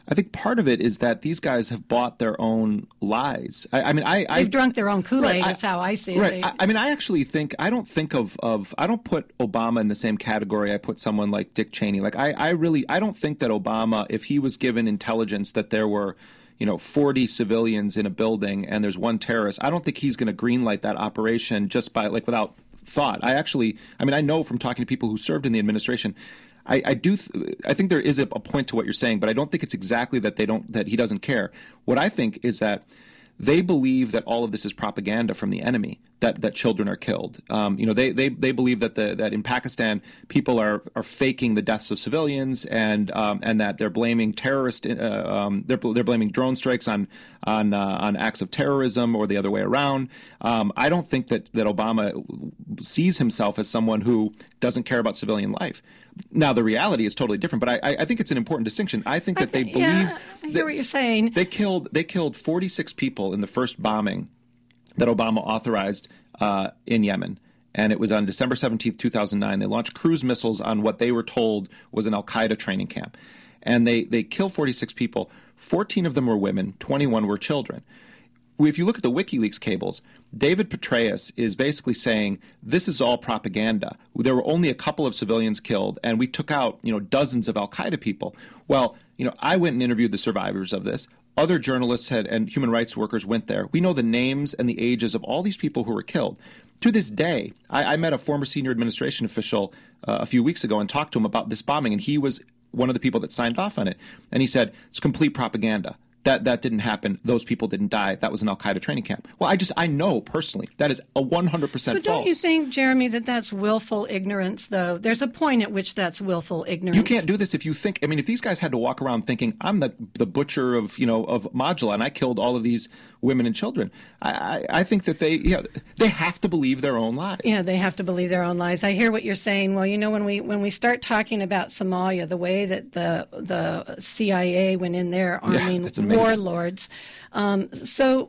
Speaker 3: I think part of it is that these guys have bought their own lies. I, I mean, I, I
Speaker 2: they've drunk their own Kool-Aid.
Speaker 3: Right,
Speaker 2: That's how I see it.
Speaker 3: Right. I, I mean, I actually think I don't think of, of I don't put Obama in the same category I put someone like Dick Cheney. Like I, I really I don't think that Obama, if he was given intelligence that there were, you know, forty civilians in a building and there's one terrorist, I don't think he's going to greenlight that operation just by like without thought. I actually, I mean, I know from talking to people who served in the administration. I, I do. Th- I think there is a, a point to what you're saying, but I don't think it's exactly that they don't that he doesn't care. What I think is that they believe that all of this is propaganda from the enemy, that, that children are killed. Um, you know, they, they, they believe that the that in Pakistan people are, are faking the deaths of civilians and um, and that they're blaming terrorist uh, um, they're they're blaming drone strikes on on uh, on acts of terrorism or the other way around. Um, I don't think that that Obama sees himself as someone who doesn't care about civilian life. Now, the reality is totally different, but I, I think it's an important distinction. I think that
Speaker 2: okay,
Speaker 3: they believe
Speaker 2: yeah, I hear what you're saying.
Speaker 3: They killed they killed forty-six people in the first bombing that Obama authorized uh, in Yemen, and it was on December seventeenth, two thousand nine. They launched cruise missiles on what they were told was an Al-Qaeda training camp, and they they killed forty-six people. fourteen of them were women, twenty-one were children. If you look at the WikiLeaks cables, David Petraeus is basically saying this is all propaganda. There were only a couple of civilians killed, and we took out, you know, dozens of Al-Qaeda people. Well, you know, I went and interviewed the survivors of this. Other journalists had, and human rights workers went there. We know the names and the ages of all these people who were killed. To this day, I, I met a former senior administration official uh, a few weeks ago and talked to him about this bombing, and he was one of the people that signed off on it. And he said, it's complete propaganda. That that didn't happen. Those people didn't die. That was an Al-Qaeda training camp. Well, I just I know personally that is a one hundred percent false.
Speaker 2: So don't you think, Jeremy, that that's willful ignorance, though? There's a point at which that's willful ignorance.
Speaker 3: You can't do this if you think. I mean, if these guys had to walk around thinking I'm the the butcher of you know of Modula and I killed all of these women and children, I I, I think that they yeah they have to believe their own lies.
Speaker 2: Yeah, they have to believe their own lies. I hear what you're saying. Well, you know, when we when we start talking about Somalia, the way that the the C I A went in there arming
Speaker 3: yeah,
Speaker 2: warlords. Um, so,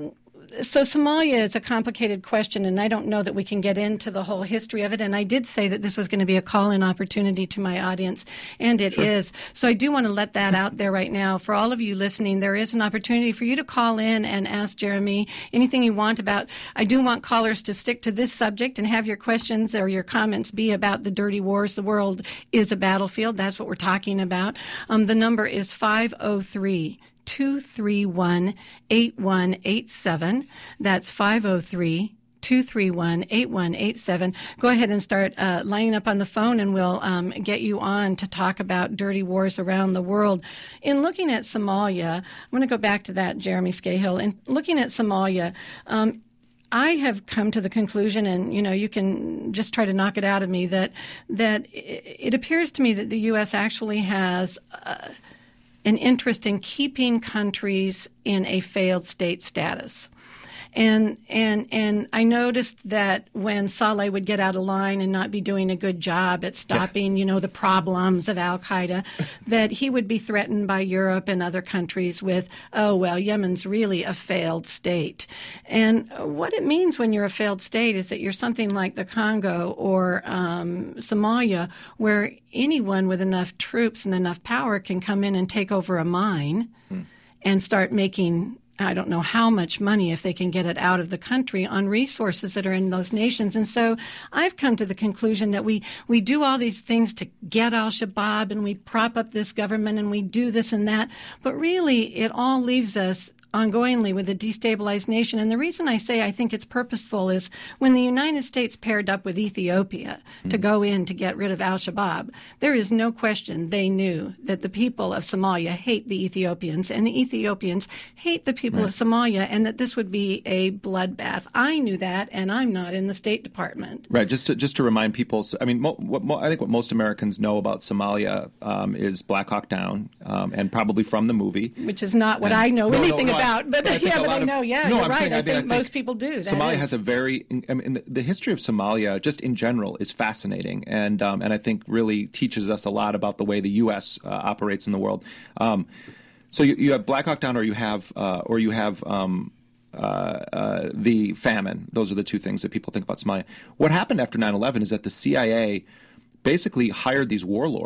Speaker 2: so Somalia is a complicated question, and I don't know that we can get into the whole history of it. And I did say that this was going to be a call-in opportunity to my audience, and it
Speaker 3: sure.
Speaker 2: is. So I do want to let that out there right now. For all of you listening, there is an opportunity for you to call in and ask Jeremy anything you want about. I do want callers to stick to this subject and have your questions or your comments be about the dirty wars. The world is a battlefield. That's what we're talking about. Um, the number is five oh three, two three one, eight one eight seven. That's five oh three, two three one, eight one eight seven. Go ahead and start uh, lining up on the phone, and we'll um, get you on to talk about dirty wars around the world. In looking at Somalia, I'm going to go back to that, Jeremy Scahill. In looking at Somalia, um, I have come to the conclusion, and you know, you can just try to knock it out of me, that that it appears to me that the U S actually has uh, an interest in keeping countries in a failed state status. And and and I noticed that when Saleh would get out of line and not be doing a good job at stopping, yeah. you know, the problems of Al-Qaeda, that he would be threatened by Europe and other countries with, oh, well, Yemen's really a failed state. And what it means when you're a failed state is that you're something like the Congo or um, Somalia, where anyone with enough troops and enough power can come in and take over a mine hmm. and start making, I don't know how much money if they can get it out of the country on resources that are in those nations. And so I've come to the conclusion that we, we do all these things to get al-Shabaab, and we prop up this government, and we do this and that. But really, it all leaves us ongoingly with a destabilized nation. And the reason I say I think it's purposeful is when the United States paired up with Ethiopia mm. to go in to get rid of al-Shabaab, there is no question they knew that the people of Somalia hate the Ethiopians, and the Ethiopians hate the people right. of Somalia, and that this would be a bloodbath. I knew that, and I'm not in the State Department.
Speaker 3: Right. Just to, just to remind people, I mean, mo, what, mo, I think what most Americans know about Somalia um, is Black Hawk Down, um, and probably from the movie.
Speaker 2: Which is not what
Speaker 3: and,
Speaker 2: I know
Speaker 3: no,
Speaker 2: anything
Speaker 3: no, no,
Speaker 2: about.
Speaker 3: I,
Speaker 2: But,
Speaker 3: but
Speaker 2: yeah, but I
Speaker 3: of,
Speaker 2: know, yeah,
Speaker 3: no,
Speaker 2: you're
Speaker 3: I'm
Speaker 2: right.
Speaker 3: saying,
Speaker 2: I,
Speaker 3: I,
Speaker 2: think
Speaker 3: I think
Speaker 2: most people do. That
Speaker 3: Somalia
Speaker 2: is.
Speaker 3: has a very, I mean, the, the history of Somalia, just in general, is fascinating, and um, and I think really teaches us a lot about the way the U S uh, operates in the world. Um, so you, you have Black Hawk Down, or you have, uh, or you have. Um, Uh, uh, the famine. Those are the two things that people think about Somalia. What happened after nine eleven is that the C I A basically hired these warlords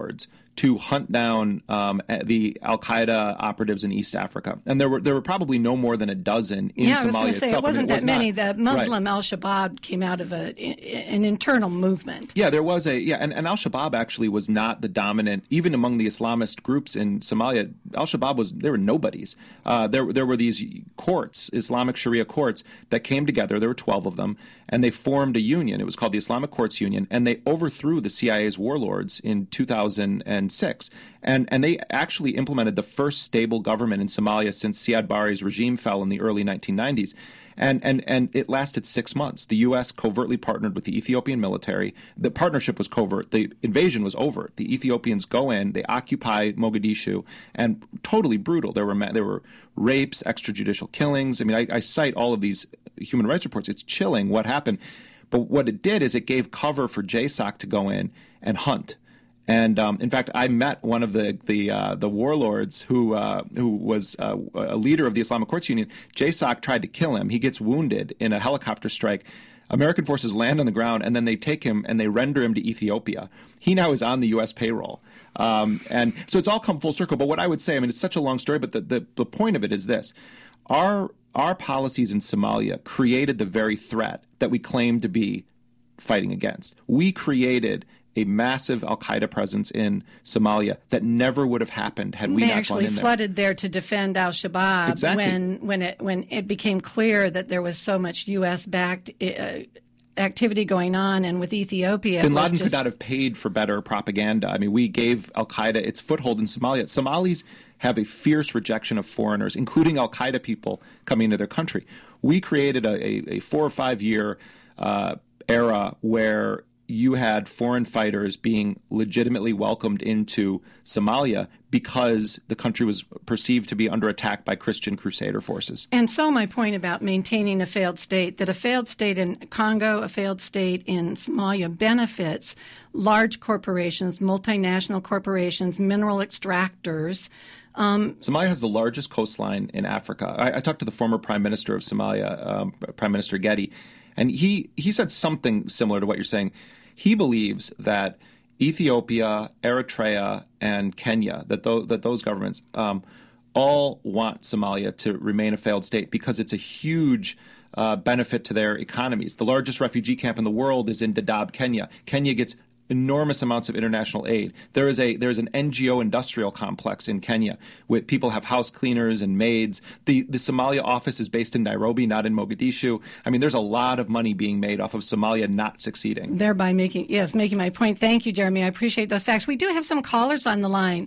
Speaker 3: to hunt down um, the Al-Qaeda operatives in East Africa. And there were there were probably no more than a dozen in
Speaker 2: yeah,
Speaker 3: Somalia
Speaker 2: I was going to say,
Speaker 3: itself.
Speaker 2: it wasn't
Speaker 3: I mean, it
Speaker 2: that
Speaker 3: was
Speaker 2: many.
Speaker 3: not,
Speaker 2: the Muslim
Speaker 3: right.
Speaker 2: Al-Shabaab came out of a, an internal movement.
Speaker 3: Yeah, there was a, yeah, and, and Al-Shabaab actually was not the dominant, even among the Islamist groups in Somalia. Al-Shabaab was, there were nobodies. Uh, there, there were these courts, Islamic Sharia courts, that came together. There were twelve of them, and they formed a union. It was called the Islamic Courts Union, and they overthrew the C I A's warlords in two thousand six. And, and they actually implemented the first stable government in Somalia since Siad Barre's regime fell in the early nineteen nineties. And, and, and it lasted six months. The U S covertly partnered with the Ethiopian military. The partnership was covert. The invasion was overt. The Ethiopians go in, they occupy Mogadishu, and totally brutal. There were there were rapes, extrajudicial killings. I mean, I, I cite all of these human rights reports. It's chilling what happened. But what it did is it gave cover for J SOC to go in and hunt. And um, in fact, I met one of the the uh, the warlords who uh, who was uh, a leader of the Islamic Courts Union. J SOC tried to kill him. He gets wounded in a helicopter strike. American forces land on the ground, and then they take him and they render him to Ethiopia. He now is on the U S payroll. Um, and so it's all come full circle. But what I would say, I mean, it's such a long story, but the, the, the point of it is this. Our, our policies in Somalia created the very threat that we claim to be fighting against. We created a massive Al-Qaeda presence in Somalia that never would have happened had we
Speaker 2: they
Speaker 3: not gone
Speaker 2: actually
Speaker 3: in there.
Speaker 2: flooded there to defend Al-Shabaab
Speaker 3: Exactly.
Speaker 2: when when it when it became clear that there was so much U S-backed uh, activity going on, and with Ethiopia,
Speaker 3: Bin
Speaker 2: it was
Speaker 3: Laden
Speaker 2: just,
Speaker 3: could not have paid for better propaganda. I mean, we gave Al-Qaeda its foothold in Somalia. Somalis have a fierce rejection of foreigners, including Al-Qaeda people coming into their country. We created a, a, a four or five year uh, era where you had foreign fighters being legitimately welcomed into Somalia because the country was perceived to be under attack by Christian crusader forces.
Speaker 2: And so my point about maintaining a failed state, that a failed state in Congo, a failed state in Somalia benefits large corporations, multinational corporations, mineral extractors. Um,
Speaker 3: Somalia has the largest coastline in Africa. I, I talked to the former prime minister of Somalia, um, Prime Minister Getty, and he, he said something similar to what you're saying. He believes that Ethiopia, Eritrea, and Kenya, that, th- that those governments um, all want Somalia to remain a failed state because it's a huge uh, benefit to their economies. The largest refugee camp in the world is in Dadaab, Kenya. Kenya gets enormous amounts of international aid. There is a there's an N G O industrial complex in Kenya where people have house cleaners and maids. The the Somalia office is based in Nairobi, not in Mogadishu. I mean, there's a lot of money being made off of Somalia not succeeding.
Speaker 2: Thereby making, yes, making my point. Thank you, Jeremy. I appreciate those facts. We do have some callers on the line.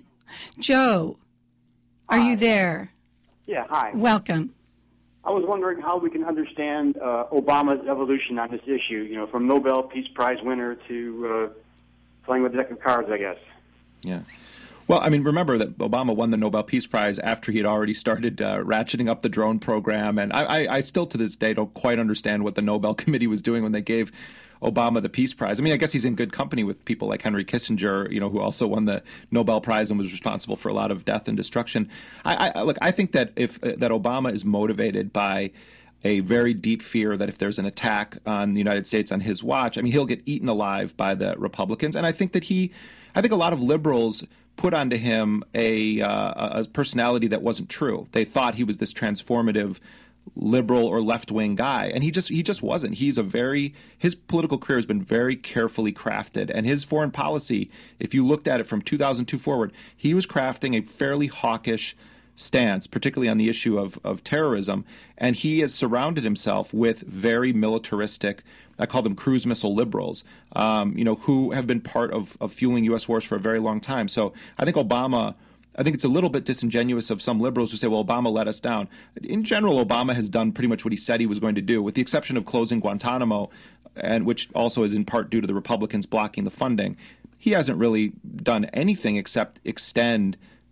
Speaker 2: Joe, are
Speaker 4: Hi.
Speaker 2: you there?
Speaker 4: Yeah, hi.
Speaker 2: Welcome.
Speaker 4: I was wondering how we can understand uh, Obama's evolution on this issue, you know, from Nobel Peace Prize winner to uh, playing with a deck of cards, I guess.
Speaker 3: Yeah. Well, I mean, remember that Obama won the Nobel Peace Prize after he had already started uh, ratcheting up the drone program. And I, I, I still to this day don't quite understand what the Nobel Committee was doing when they gave Obama the Peace Prize. I mean, I guess he's in good company with people like Henry Kissinger, you know, who also won the Nobel Prize and was responsible for a lot of death and destruction. I, I look, I think that if uh, that Obama is motivated by a very deep fear that if there's an attack on the United States on his watch, I mean, he'll get eaten alive by the Republicans. And I think that he, I think a lot of liberals put onto him a, uh, a personality that wasn't true. They thought he was this transformative liberal or left-wing guy, and he just he just wasn't. He's a very his political career has been very carefully crafted, and his foreign policy, if you looked at it from two thousand two forward, he was crafting a fairly hawkish stance, particularly on the issue of, of terrorism, and he has surrounded himself with very militaristic, I call them cruise missile liberals, um, you know, who have been part of, of fueling U S wars for a very long time. So I think Obama, I think it's a little bit disingenuous of some liberals who say, well, Obama let us down. In general, Obama has done pretty much what he said he was going to do, with the exception of closing Guantanamo, and which also is in part due to the Republicans blocking the funding. He hasn't really done anything except extend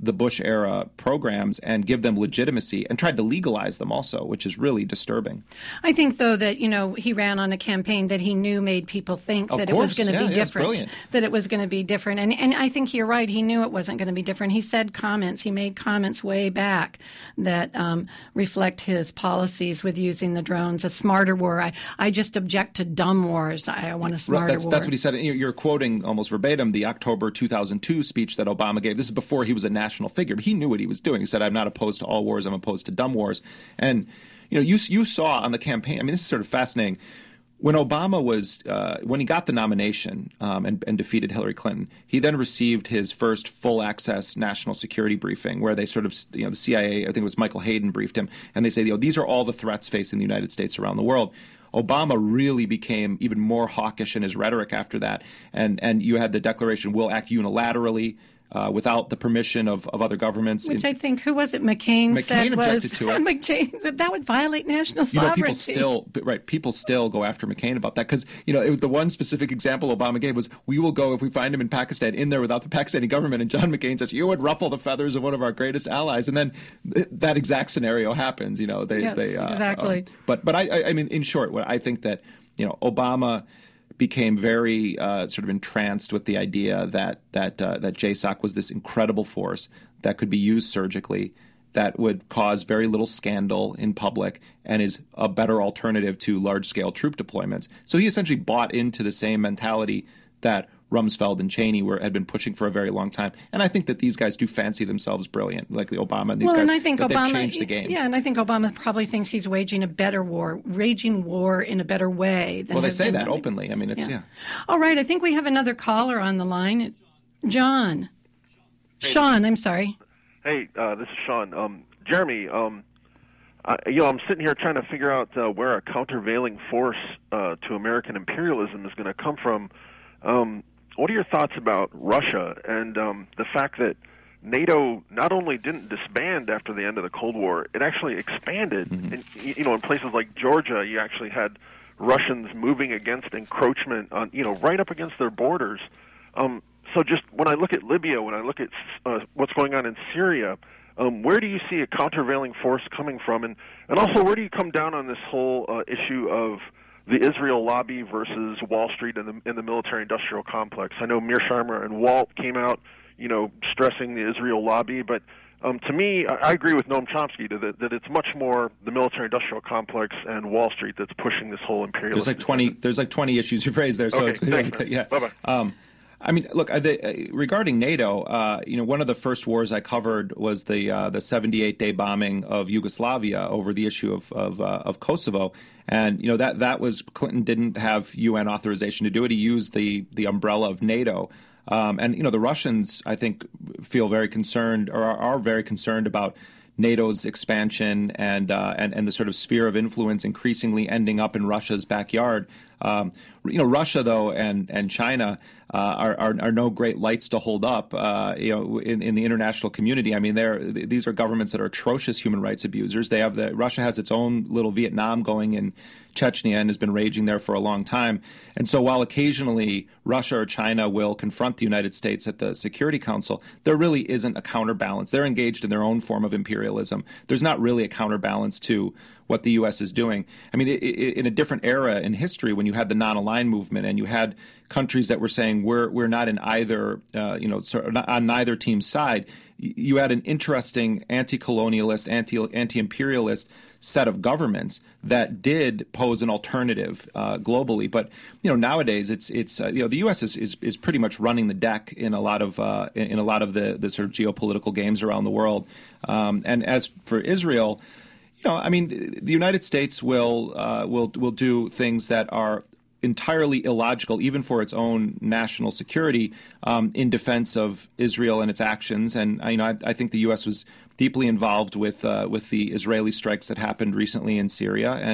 Speaker 3: the Bush-era programs and give them legitimacy and tried to legalize them also, which is really disturbing.
Speaker 2: I think, though, that, you know, he ran on a campaign that he knew made people think
Speaker 3: of
Speaker 2: that
Speaker 3: course.
Speaker 2: it was going to
Speaker 3: yeah,
Speaker 2: be
Speaker 3: yeah,
Speaker 2: different, that it was going to be different. And, and I think you're right. He knew it wasn't going to be different. He said comments. He made comments way back that um, reflect his policies with using the drones. A smarter war. I, I just object to dumb wars. I, I want a smarter
Speaker 3: that's,
Speaker 2: war.
Speaker 3: That's what he said. You're quoting almost verbatim the October two thousand two speech that Obama gave. This is before he was a national figure, but he knew what he was doing. He said, I'm not opposed to all wars. I'm opposed to dumb wars. And, you know, you, you saw on the campaign, I mean, this is sort of fascinating. When Obama was, uh, when he got the nomination um, and, and defeated Hillary Clinton, he then received his first full access national security briefing where they sort of, you know, the C I A, I think it was Michael Hayden briefed him, and they say, you know, these are all the threats facing the United States around the world. Obama really became even more hawkish in his rhetoric after that. And, and you had the declaration, we'll act unilaterally. Uh, without the permission of, of other governments.
Speaker 2: Which I think, who was it, McCain,
Speaker 3: McCain
Speaker 2: said was,
Speaker 3: to it.
Speaker 2: McCain, that that would violate national
Speaker 3: you know,
Speaker 2: sovereignty.
Speaker 3: people still, right, people still go after McCain about that because, you know, it was the one specific example Obama gave was, we will go, if we find him in Pakistan, in there without the Pakistani government. And John McCain says, you would ruffle the feathers of one of our greatest allies. And then th- that exact scenario happens, you know. They,
Speaker 2: yes,
Speaker 3: they, uh,
Speaker 2: exactly.
Speaker 3: Um, but, but I, I, I mean, in short, what I think that, you know, Obama became very uh, sort of entranced with the idea that that uh, that J SOC was this incredible force that could be used surgically, that would cause very little scandal in public, and is a better alternative to large-scale troop deployments. So he essentially bought into the same mentality that Rumsfeld and Cheney were had been pushing for a very long time. And I think that these guys do fancy themselves brilliant, like the Obama and these
Speaker 2: well,
Speaker 3: guys.
Speaker 2: And I think
Speaker 3: that
Speaker 2: Obama
Speaker 3: they've changed the game.
Speaker 2: Yeah, and I think Obama probably thinks he's waging a better war, raging war in a better way than
Speaker 3: Well, they
Speaker 2: has
Speaker 3: say
Speaker 2: been
Speaker 3: that
Speaker 2: done.
Speaker 3: openly. I mean, it's, yeah.
Speaker 2: yeah. All right, I think we have another caller on the line. John.
Speaker 5: Hey.
Speaker 2: Sean, I'm sorry.
Speaker 5: Hey, uh, this is Sean. Um, Jeremy, um, I, you know, I'm sitting here trying to figure out uh, where a countervailing force uh, to American imperialism is going to come from. Um, what are your thoughts about Russia and um, the fact that NATO not only didn't disband after the end of the Cold War, it actually expanded.
Speaker 3: Mm-hmm.
Speaker 5: And, you know, in places like Georgia, you actually had Russians moving against encroachment on, you know, right up against their borders. Um, so just when I look at Libya, when I look at uh, what's going on in Syria, um, where do you see a countervailing force coming from? And, and also, where do you come down on this whole uh, issue of the Israel lobby versus Wall Street and the, and the military-industrial complex? I know Mearsheimer and Walt came out, you know, stressing the Israel lobby, but um, to me, I, I agree with Noam Chomsky that, that it's much more the military-industrial complex and Wall Street that's pushing this whole imperialism.
Speaker 3: There's like twenty. There's like twenty issues you raised there. So
Speaker 5: okay,
Speaker 3: it's,
Speaker 5: thanks,
Speaker 3: yeah.
Speaker 5: Bye bye.
Speaker 3: Um, I mean, look, uh, the, uh, regarding NATO, uh, you know, one of the first wars I covered was the uh, the seventy-eight day bombing of Yugoslavia over the issue of of, uh, of Kosovo, and you know that that was Clinton didn't have U N authorization to do it. He used the the umbrella of NATO. Um, and, you know, the Russians, I think, feel very concerned or are, are very concerned about NATO's expansion and, uh, and and the sort of sphere of influence increasingly ending up in Russia's backyard. Um, you know, Russia, though, and, and China uh, are, are are no great lights to hold up, uh, you know, in, in the international community. I mean, they're these are governments that are atrocious human rights abusers. They have the Russia has its own little Vietnam going in Chechnya and has been raging there for a long time. And so while occasionally Russia or China will confront the United States at the Security Council, there really isn't a counterbalance. They're engaged in their own form of imperialism. There's not really a counterbalance to what the U S is doing. I mean, it, it, in a different era in history, when you had the non-aligned movement and you had countries that were saying we're we're not in either, uh, you know, sort of on neither team's side, you had an interesting anti-colonialist, anti anti-imperialist set of governments that did pose an alternative uh, globally. But you know, nowadays it's it's uh, you know the U S is, is is pretty much running the deck in a lot of uh, in, in a lot of the the sort of geopolitical games around the world. Um, and as for Israel, you know, I mean, the United States will uh, will will do things that are entirely illogical, even for its own national security, um, in defense of Israel and its actions. And you know, I, I think the U S was deeply involved with uh, with the Israeli strikes that happened recently in Syria, and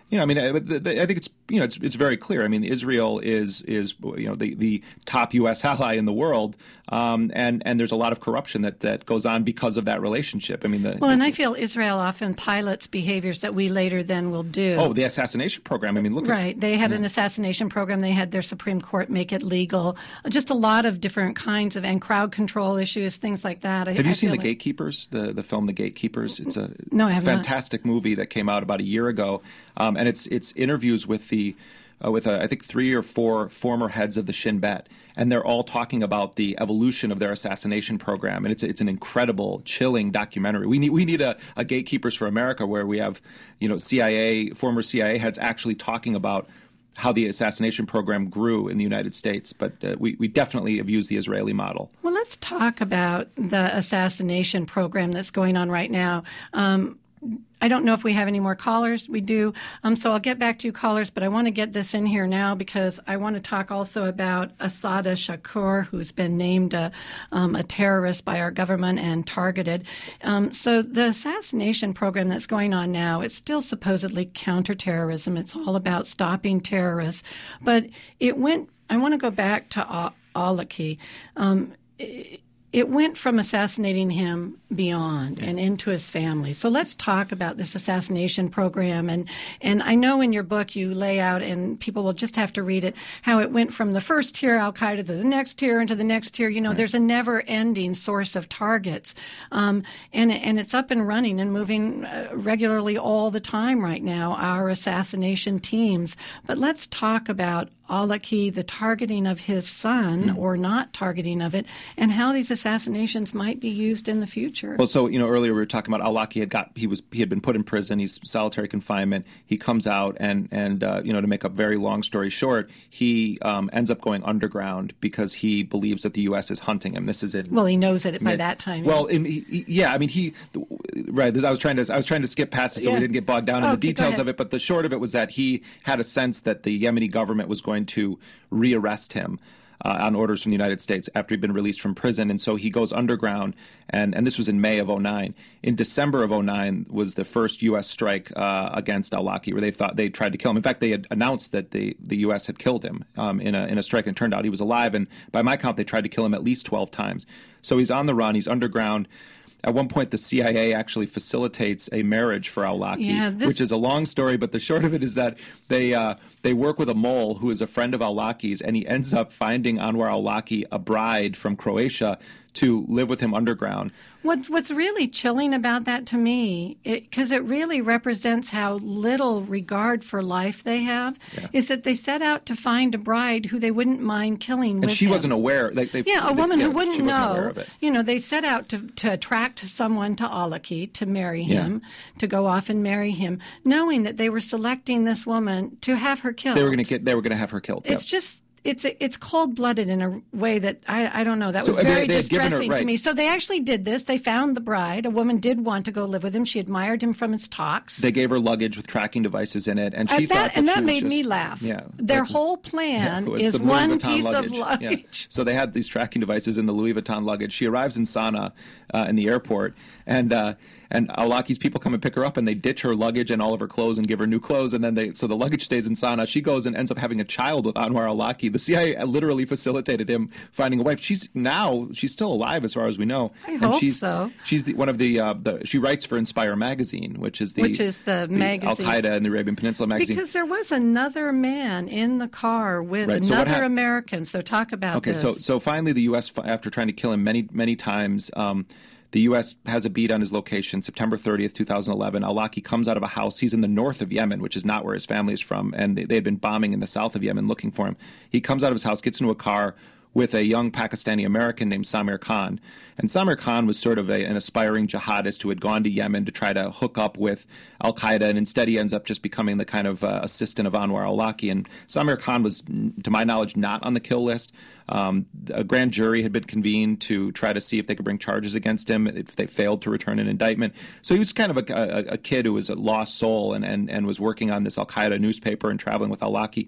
Speaker 3: You know, I mean, I, I think it's you know it's it's very clear. I mean, Israel is is you know the, the top U S ally in the world, um, and and there's a lot of corruption that, that goes on because of that relationship. I mean, the,
Speaker 2: well, and I feel Israel often pilots behaviors that we later then will do.
Speaker 3: Oh, the assassination program. I mean, look.
Speaker 2: Right,
Speaker 3: at,
Speaker 2: they had
Speaker 3: yeah.
Speaker 2: an assassination program. They had their Supreme Court make it legal. Just a lot of different kinds of and crowd control issues, things like that.
Speaker 3: Have
Speaker 2: I,
Speaker 3: you
Speaker 2: I
Speaker 3: seen The
Speaker 2: like...
Speaker 3: Gatekeepers? The the film The Gatekeepers. It's a
Speaker 2: no, I have
Speaker 3: fantastic
Speaker 2: not.
Speaker 3: movie that came out about a year ago. Um, and it's it's interviews with the uh, with uh, I think three or four former heads of the Shin Bet, and they're all talking about the evolution of their assassination program. And it's it's an incredible, chilling documentary. We need we need a, a Gatekeepers for America where we have you know C I A former C I A heads actually talking about how the assassination program grew in the United States. But uh, we we definitely have used the Israeli model.
Speaker 2: Well, let's talk about the assassination program that's going on right now. Um, I don't know if we have any more callers. We do. Um, so I'll get back to you, callers, but I want to get this in here now because I want to talk also about Assata Shakur, who's been named a, um, a terrorist by our government and targeted. Um, so the assassination program that's going on now, it's still supposedly counterterrorism. It's all about stopping terrorists. But it went, I want to go back to Awlaki. Um, it, It went from assassinating him beyond and into his family. So let's talk about this assassination program. And, and I know in your book you lay out, and people will just have to read it, how it went from the first tier Al-Qaeda to the next tier and to the next tier. You know, right. There's a never-ending source of targets. Um, and, and it's up and running and moving uh, regularly all the time right now, our assassination teams. But let's talk about Awlaki, the targeting of his son, mm. or not targeting of it, and how these assassinations might be used in the future.
Speaker 3: Well, so you know, earlier we were talking about Awlaki had got he was he had been put in prison. He's solitary confinement. He comes out, and and uh, you know, to make a very long story short, he um, ends up going underground because he believes that the U S is hunting him. This is in
Speaker 2: well, he knows it by
Speaker 3: mid,
Speaker 2: that time.
Speaker 3: Well, in, he, yeah, I mean, he right. I was trying to I was trying to skip past it so
Speaker 2: yeah.
Speaker 3: we didn't get bogged down
Speaker 2: oh,
Speaker 3: in the
Speaker 2: okay,
Speaker 3: details of it. But the short of it was that he had a sense that the Yemeni government was going to rearrest him uh, on orders from the United States after he'd been released from prison. And so he goes underground, and, and this was in May of oh nine. In December of oh nine was the first U S strike uh, against Awlaki, where they thought they tried to kill him. In fact, they had announced that the, the U S had killed him um, in a in a strike, and it turned out he was alive. And by my count, they tried to kill him at least twelve times. So he's on the run. He's underground. At one point, the C I A actually facilitates a marriage for Awlaki,
Speaker 2: yeah, this...
Speaker 3: which is a long story, but the short of it is that they uh, they work with a mole who is a friend of Awlaki's, and he ends up finding Anwar Awlaki a bride from Croatia to live with him underground.
Speaker 2: What's, what's really chilling about that to me, because it, it really represents how little regard for life they have, yeah. is that they set out to find a bride who they wouldn't mind killing
Speaker 3: and
Speaker 2: with
Speaker 3: she
Speaker 2: him.
Speaker 3: wasn't aware. Like they,
Speaker 2: yeah, a
Speaker 3: they,
Speaker 2: woman
Speaker 3: yeah,
Speaker 2: who wouldn't
Speaker 3: she wasn't
Speaker 2: know.
Speaker 3: Aware of it.
Speaker 2: You know, they set out to, to attract someone to Awlaki, to marry him, yeah. to go off and marry him, knowing that they were selecting this woman to have her killed.
Speaker 3: They were going to get. They were going to have her killed.
Speaker 2: It's
Speaker 3: yeah.
Speaker 2: just. It's it's cold-blooded in a way that, I, I don't know, that
Speaker 3: so,
Speaker 2: was very
Speaker 3: they, they
Speaker 2: distressing
Speaker 3: her, right.
Speaker 2: to me. So they actually did this. They found the bride. A woman did want to go live with him. She admired him from his talks.
Speaker 3: They gave her luggage with tracking devices in it, and she
Speaker 2: uh,
Speaker 3: thought
Speaker 2: that,
Speaker 3: that
Speaker 2: And
Speaker 3: she
Speaker 2: that
Speaker 3: was
Speaker 2: made
Speaker 3: just,
Speaker 2: me laugh.
Speaker 3: Yeah,
Speaker 2: Their
Speaker 3: but,
Speaker 2: whole plan
Speaker 3: yeah,
Speaker 2: is one piece
Speaker 3: luggage.
Speaker 2: of luggage.
Speaker 3: Yeah. So they had these tracking devices in the Louis Vuitton luggage. She arrives in Sana'a uh, in the airport, and uh, and Awlaki's people come and pick her up, and they ditch her luggage and all of her clothes and give her new clothes, and then they so the luggage stays in Sana'a. She goes and ends up having a child with Anwar Awlaki. The C I A literally facilitated him finding a wife. She's now she's still alive as far as we know.
Speaker 2: I
Speaker 3: and
Speaker 2: hope
Speaker 3: she's,
Speaker 2: so.
Speaker 3: She's the, one of the, uh, the she writes for Inspire magazine, which is the
Speaker 2: which is the, the magazine
Speaker 3: Al Qaeda and the Arabian Peninsula magazine.
Speaker 2: Because there was another man in the car with
Speaker 3: right,
Speaker 2: another
Speaker 3: so ha-
Speaker 2: American. So talk about
Speaker 3: okay,
Speaker 2: this.
Speaker 3: Okay, so so finally the U S, after trying to kill him many many times. Um, The U S has a beat on his location, September thirtieth, twenty eleven. Awlaki comes out of a house. He's in the north of Yemen, which is not where his family is from, and they, they had been bombing in the south of Yemen looking for him. He comes out of his house, gets into a car with a young Pakistani-American named Samir Khan. And Samir Khan was sort of a, an aspiring jihadist who had gone to Yemen to try to hook up with al-Qaeda, and instead he ends up just becoming the kind of uh, assistant of Anwar Awlaki. And Samir Khan was, to my knowledge, not on the kill list. Um, a grand jury had been convened to try to see if they could bring charges against him if they failed to return an indictment. So he was kind of a, a, a kid who was a lost soul and, and, and was working on this al-Qaeda newspaper and traveling with Awlaki.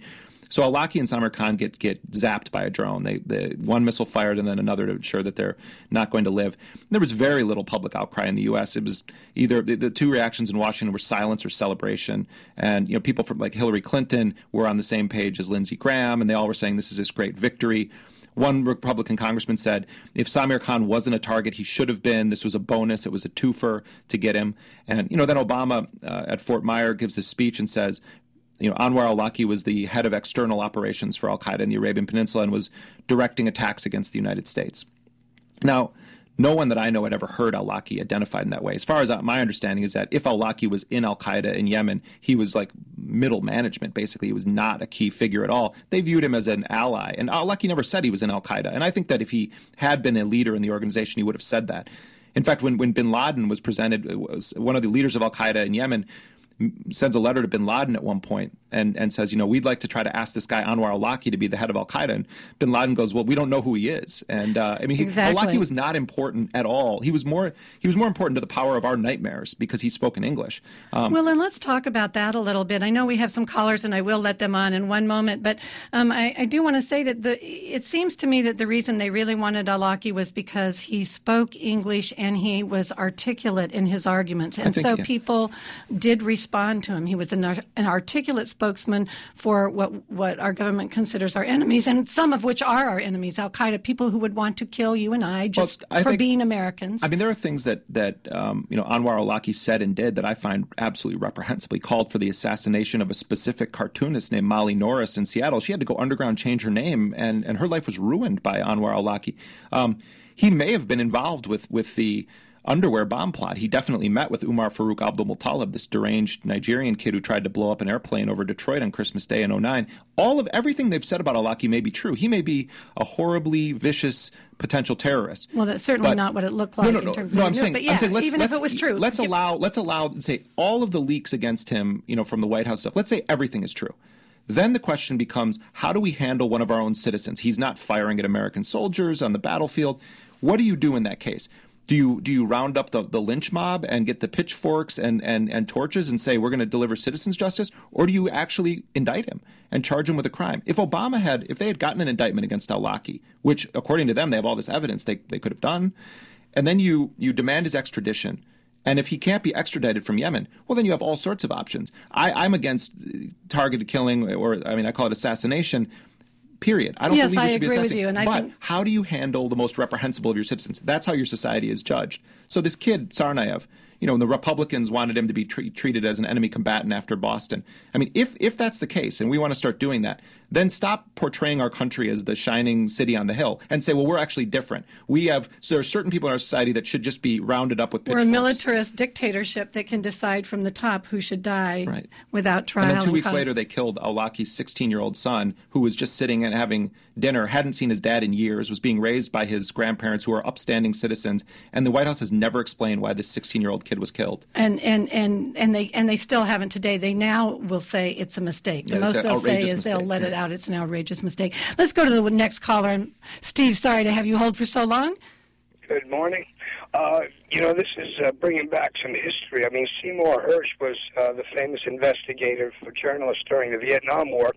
Speaker 3: So Al-Awlaki and Samir Khan get get zapped by a drone. They, they one missile fired and then another to ensure that they're not going to live. There was very little public outcry in the U S. It was either the, the two reactions in Washington were silence or celebration. And you know, people from like Hillary Clinton were on the same page as Lindsey Graham, and they all were saying this is this great victory. One Republican congressman said, if Samir Khan wasn't a target, he should have been. This was a bonus. It was a twofer to get him. And, you know, then Obama uh, at Fort Myer gives this speech and says, you know, Anwar al-Awlaki was the head of external operations for al-Qaeda in the Arabian Peninsula and was directing attacks against the United States. Now, no one that I know had ever heard al-Awlaki identified in that way. As far as my understanding is that if al-Awlaki was in al-Qaeda in Yemen, he was like middle management, basically. He was not a key figure at all. They viewed him as an ally. And al-Awlaki never said he was in al-Qaeda. And I think that if he had been a leader in the organization, he would have said that. In fact, when, when bin Laden was presented, was one of the leaders of al-Qaeda in Yemen sends a letter to bin Laden at one point and, and says, you know, we'd like to try to ask this guy Anwar al-Awlaki to be the head of al-Qaeda. And bin Laden goes, well, we don't know who he is. And uh, I mean, he,
Speaker 2: exactly.
Speaker 3: al-Awlaki was not important at all. He was more he was more important to the power of our nightmares because he spoke in English. Um,
Speaker 2: well, and let's talk about that a little bit. I know we have some callers, and I will let them on in one moment. But um, I, I do want to say that the it seems to me that the reason they really wanted al-Awlaki was because he spoke English and he was articulate in his arguments. And
Speaker 3: think,
Speaker 2: so
Speaker 3: yeah.
Speaker 2: people did respond to him. He was an, an articulate spokesman for what what our government considers our enemies, and some of which are our enemies, al-Qaeda, people who would want to kill you and I just
Speaker 3: well, I
Speaker 2: for
Speaker 3: think,
Speaker 2: being Americans.
Speaker 3: I mean, there are things that, that um, you know, Anwar al-Awlaki said and did that I find absolutely reprehensible. He called for the assassination of a specific cartoonist named Molly Norris in Seattle. She had to go underground, change her name, and, and her life was ruined by Anwar al-Awlaki. Um, he may have been involved with, with the underwear bomb plot. He definitely met with Umar Farouk Abdul-Muttalib, this deranged Nigerian kid who tried to blow up an airplane over Detroit on Christmas Day in oh nine. All of everything they've said about al-Awlaki may be true. He may be a horribly vicious potential terrorist.
Speaker 2: Well, that's certainly
Speaker 3: but,
Speaker 2: not what it looked like
Speaker 3: no, no,
Speaker 2: in
Speaker 3: no,
Speaker 2: terms
Speaker 3: no,
Speaker 2: of
Speaker 3: I'm saying,
Speaker 2: but yeah,
Speaker 3: I'm saying let's,
Speaker 2: even
Speaker 3: let's,
Speaker 2: if it was true.
Speaker 3: Let's
Speaker 2: Give,
Speaker 3: allow let's allow say all of the leaks against him, you know, from the White House stuff. Let's say everything is true. Then the question becomes, how do we handle one of our own citizens? He's not firing at American soldiers on the battlefield. What do you do in that case? Do you do you round up the, the lynch mob and get the pitchforks and, and, and torches and say we're going to deliver citizens justice? Or do you actually indict him and charge him with a crime? If Obama had, if they had gotten an indictment against al-Awlaki, which according to them, they have all this evidence they, they could have done, and then you, you demand his extradition, and if he can't be extradited from Yemen, well, then you have all sorts of options. I, I'm against targeted killing, or I mean, I call it assassination, period. I don't
Speaker 2: yes,
Speaker 3: believe
Speaker 2: I
Speaker 3: it should be
Speaker 2: agree with
Speaker 3: assassinated.
Speaker 2: you, and I
Speaker 3: but
Speaker 2: think...
Speaker 3: how do you handle the most reprehensible of your citizens? That's how your society is judged. So this kid, Tsarnaev, you know, when the Republicans wanted him to be tre- treated as an enemy combatant after Boston. I mean, if if that's the case, and we want to start doing that, then stop portraying our country as the shining city on the hill and say, well, we're actually different. We have, so there are certain people in our society that should just be rounded up with pitchforks.
Speaker 2: We're a militarist dictatorship that can decide from the top who should die
Speaker 3: right.
Speaker 2: without trial.
Speaker 3: And then two weeks
Speaker 2: cause.
Speaker 3: later, they killed al-Awlaki's sixteen-year-old son, who was just sitting and having dinner, hadn't seen his dad in years, was being raised by his grandparents who are upstanding citizens, and the White House has never explained why this sixteen-year-old kid was killed.
Speaker 2: And and, and, and they and they still haven't today. They now will say it's a mistake. The
Speaker 3: yeah,
Speaker 2: most they'll say is
Speaker 3: mistake.
Speaker 2: they'll let
Speaker 3: yeah.
Speaker 2: it out. It's an outrageous mistake. Let's go to the next caller. And Steve, sorry to have you hold for so long.
Speaker 6: Good morning. Uh, you know, this is uh, bringing back some history. I mean, Seymour Hersh was uh, the famous investigator for journalists during the Vietnam War,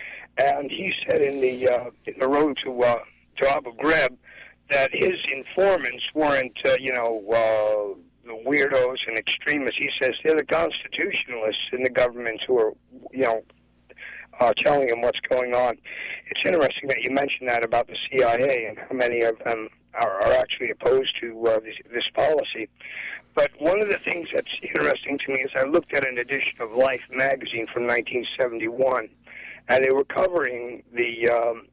Speaker 6: and he said in the uh, in the road to uh, to Abu Ghraib that his informants weren't, uh, you know, uh, the weirdos and extremists. He says they're the constitutionalists in the government who are, you know, uh, telling him what's going on. It's interesting that you mentioned that about the C I A and how many of them are, are actually opposed to uh, this, this policy. But one of the things that's interesting to me is I looked at an edition of Life magazine from nineteen seventy-one, and they were covering the um,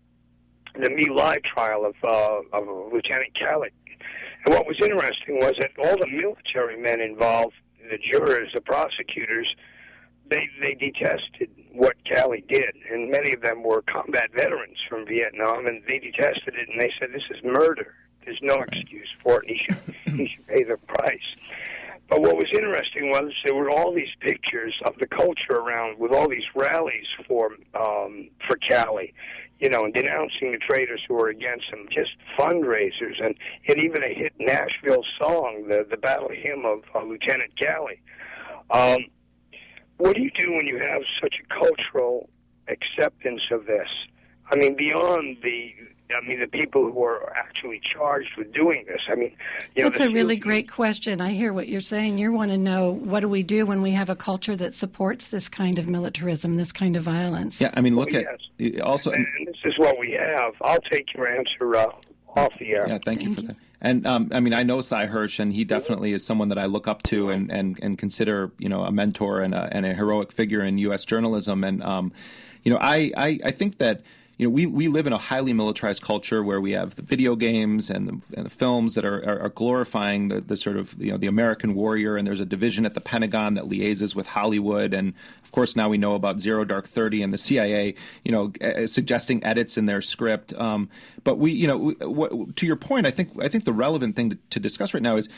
Speaker 6: the My Lai trial of, uh, of Lieutenant Calley. And what was interesting was that all the military men involved, the jurors, the prosecutors, they they detested what Calley did, and many of them were combat veterans from Vietnam, and they detested it, and they said, this is murder. There's no excuse for it, and he should, he should pay the price. But what was interesting was there were all these pictures of the culture around with all these rallies for um, for Calley, you know, and denouncing the traitors who were against him, just fundraisers, and, and even a hit Nashville song, the, the battle hymn of uh, Lieutenant Calley. Um, what do you do when you have such a cultural acceptance of this. I mean, beyond the, I mean, the people who are actually charged with doing this. I mean, you know,
Speaker 2: that's a really great question. I hear what you're saying. You want to know, what do we do when we have a culture that supports this kind of militarism, this kind of violence?
Speaker 3: Yeah, I mean, look
Speaker 6: well,
Speaker 3: at
Speaker 6: yes.
Speaker 3: also.
Speaker 6: And this is what we have. I'll take your answer uh, off the air.
Speaker 3: Yeah, thank,
Speaker 2: Thank
Speaker 3: you for
Speaker 2: you.
Speaker 3: that. And um, I mean, I know Cy Hirsch, and he definitely is someone that I look up to and, and, and consider, you know, a mentor and a, and a heroic figure in U S journalism. And um, you know, I, I I think that. You know, we, we live in a highly militarized culture where we have the video games and the, and the films that are, are, are glorifying the, the sort of, you know, the American warrior, and there's a division at the Pentagon that liaises with Hollywood, and of course now we know about Zero Dark Thirty and the C I A, you know, uh, suggesting edits in their script. Um, but we, you know, we, w- to your point, I think I think the relevant thing to, to discuss right now is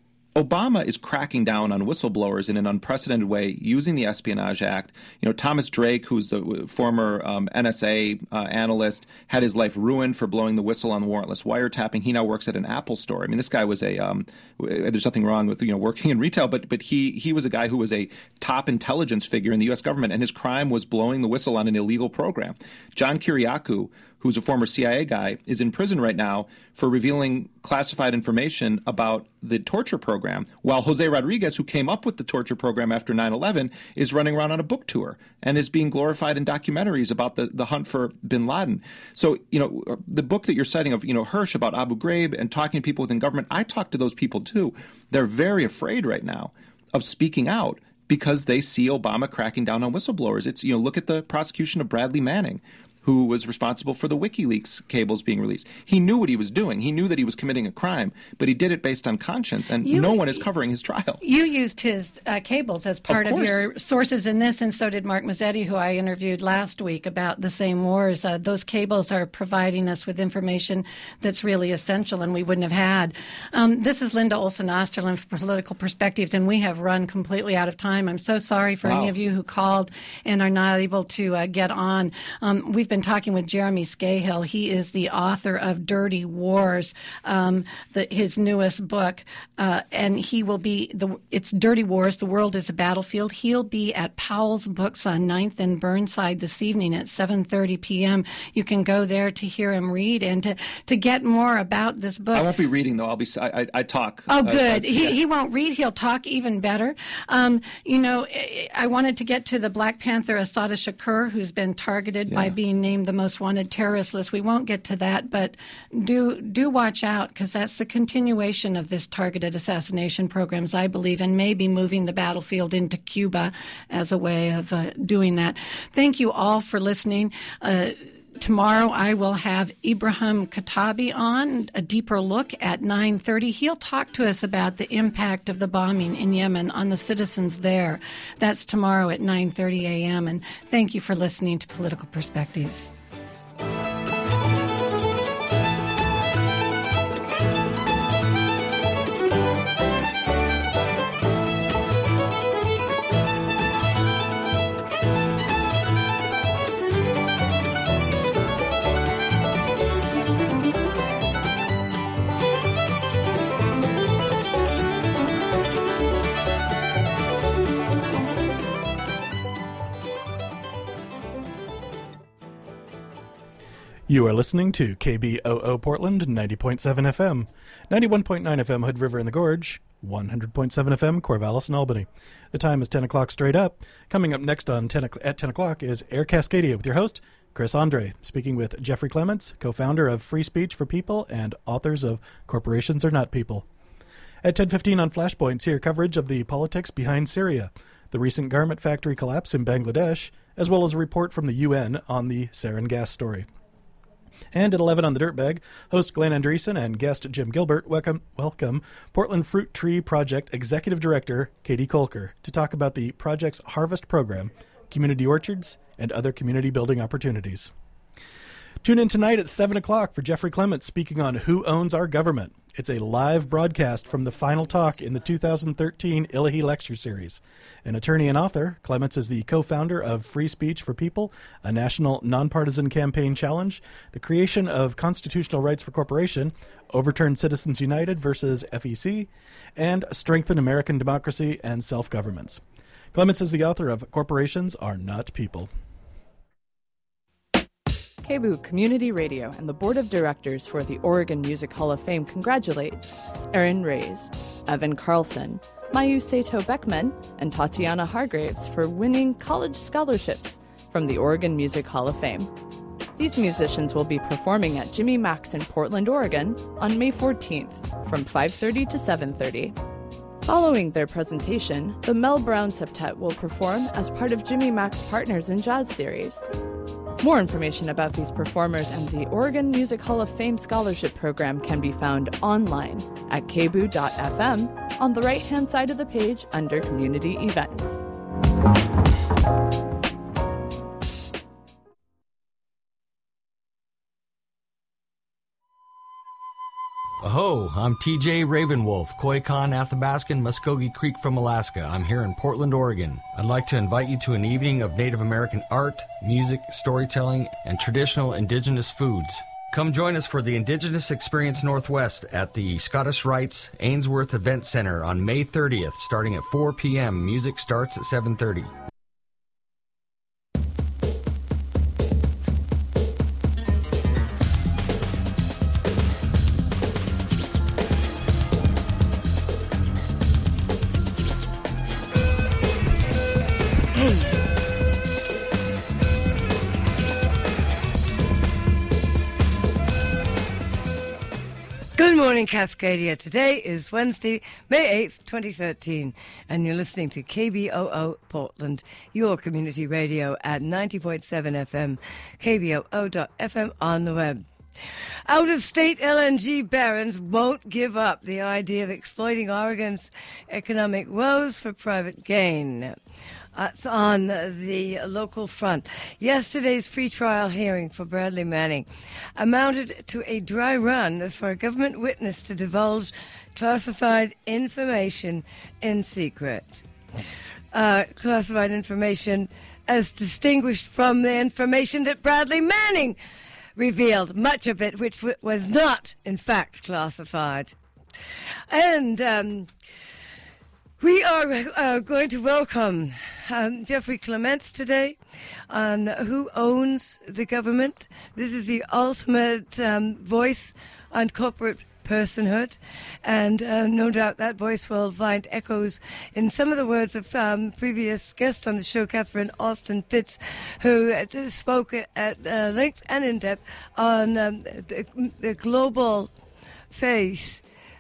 Speaker 3: Obama is cracking down on whistleblowers in an unprecedented way using the Espionage Act. You know, Thomas Drake, who's the former um, N S A uh, analyst, had his life ruined for blowing the whistle on warrantless wiretapping. He now works at an Apple store. I mean, this guy was a um, – there's nothing wrong with, you know, working in retail, but but he he was a guy who was a top intelligence figure in the U S government, and his crime was blowing the whistle on an illegal program. John Kiriakou, who's a former C I A guy, is in prison right now for revealing classified information about the torture program, while Jose Rodriguez, who came up with the torture program after nine eleven, is running around on a book tour and is being glorified in documentaries about the, the hunt for bin Laden. So, you know, the book that you're citing of, you know, Hirsch about Abu Ghraib and talking to people within government, I talk to those people too. They're very afraid right now of speaking out because they see Obama cracking down on whistleblowers. It's, you know, look at the prosecution of Bradley Manning, who was responsible for the WikiLeaks cables being released. He knew what he was doing. He knew that he was committing a crime, but he did it based on conscience, and
Speaker 2: You-
Speaker 3: no one is covering his trial.
Speaker 2: You used his uh, cables as part of,
Speaker 3: course.
Speaker 2: your sources in this, and so did Mark Mazzetti, who I interviewed last week about the same wars. Uh, those cables are providing us with information that's really essential and we wouldn't have had. Um, this is Linda Olson Osterlin for Political Perspectives, and we have run completely out of time. I'm so sorry for
Speaker 3: Wow.
Speaker 2: any of you who called and are not able to uh, get on. Um, we've been talking with Jeremy Scahill. He is the author of Dirty Wars, um, the, his newest book, uh, and he will be, the, it's Dirty Wars, The World is a Battlefield. He'll be at Powell's Books on ninth and Burnside this evening at seven thirty p.m. You can go there to hear him read and to, to get more about this book.
Speaker 3: I won't be reading, though. I'll be. I, I, I talk.
Speaker 2: Oh,
Speaker 3: Uh,
Speaker 2: good.
Speaker 3: that's-
Speaker 2: he,
Speaker 3: yeah.
Speaker 2: he won't read. He'll talk even better. Um, you know, I- I wanted to get to the Black Panther Assata Shakur, who's been targeted by
Speaker 3: Yeah.
Speaker 2: being named the most wanted terrorist list. We won't get to that, but do do watch out, because that's the continuation of this targeted assassination programs, I believe, and maybe moving the battlefield into Cuba as a way of uh, doing that. Thank you all for listening. Uh, Tomorrow I will have Ibrahim Katabi on, a deeper look at nine thirty. He'll talk to us about the impact of the bombing in Yemen on the citizens there. That's tomorrow at nine thirty a.m. And thank you for listening to Political Perspectives.
Speaker 7: You are listening to K B O O Portland, ninety point seven F M, ninety-one point nine F M Hood River in the Gorge, one hundred point seven F M Corvallis and Albany. The time is ten o'clock straight up. Coming up next on ten o- at ten o'clock is Air Cascadia with your host, Chris Andre, speaking with Jeffrey Clements, co-founder of Free Speech for People and authors of Corporations Are Not People. At ten fifteen on Flashpoints, hear coverage of the politics behind Syria, the recent garment factory collapse in Bangladesh, as well as a report from the U N on the sarin gas story. And at eleven on the Dirtbag, host Glenn Andreessen and guest Jim Gilbert welcome, welcome Portland Fruit Tree Project Executive Director Katie Kolker to talk about the project's Harvest Program, community orchards, and other community building opportunities. Tune in tonight at seven o'clock for Jeffrey Clements speaking on Who Owns Our Government. It's a live broadcast from the final talk in the two thousand thirteen Illahee Lecture Series. An attorney and author, Clements is the co-founder of Free Speech for People, a national nonpartisan campaign challenge, the creation of Constitutional Rights for Corporation, Overturn Citizens United versus F E C, and Strengthen American Democracy and Self-Governments. Clements is the author of Corporations Are Not People.
Speaker 8: K B O O Community Radio and the Board of Directors for the Oregon Music Hall of Fame congratulates Aaron Reyes, Evan Carlson, Mayu Sato Beckman, and Tatiana Hargraves for winning college scholarships from the Oregon Music Hall of Fame. These musicians will be performing at Jimmy Mac's in Portland, Oregon on May fourteenth from five thirty to seven thirty. Following their presentation, the Mel Brown Septet will perform as part of Jimmy Mac's Partners in Jazz series. More information about these performers and the Oregon Music Hall of Fame Scholarship Program can be found online at k b o o dot f m on the right-hand side of the page under Community Events.
Speaker 9: Aho, I'm T J Ravenwolf, Koyukon, Athabaskan, Muskogee Creek from Alaska. I'm here in Portland, Oregon. I'd like to invite you to an evening of Native American art, music, storytelling, and traditional indigenous foods. Come join us for the Indigenous Experience Northwest at the Scottish Rites Ainsworth Event Center on May thirtieth, starting at four p.m. Music starts at seven thirty.
Speaker 10: Good morning, Cascadia. Today is Wednesday, May eighth, twenty thirteen, and you're listening to K B O O Portland, your community radio at ninety point seven F M, k b o o dot f m on the web. Out-of-state L N G barons won't give up the idea of exploiting Oregon's economic woes for private gain. That's on the local front. Yesterday's pretrial hearing for Bradley Manning amounted to a dry run for a government witness to divulge classified information in secret. Uh, classified information as distinguished from the information that Bradley Manning revealed, much of it which w- was not, in fact, classified. And um, we are uh, going to welcome um, Jeffrey Clements today on Who Owns the Government. This is the ultimate um, voice on corporate personhood, and uh, no doubt that voice will find echoes in some of the words of um, previous guest on the show, Catherine Austin Fitz, who uh, spoke at uh, length and in depth on um, the, the global face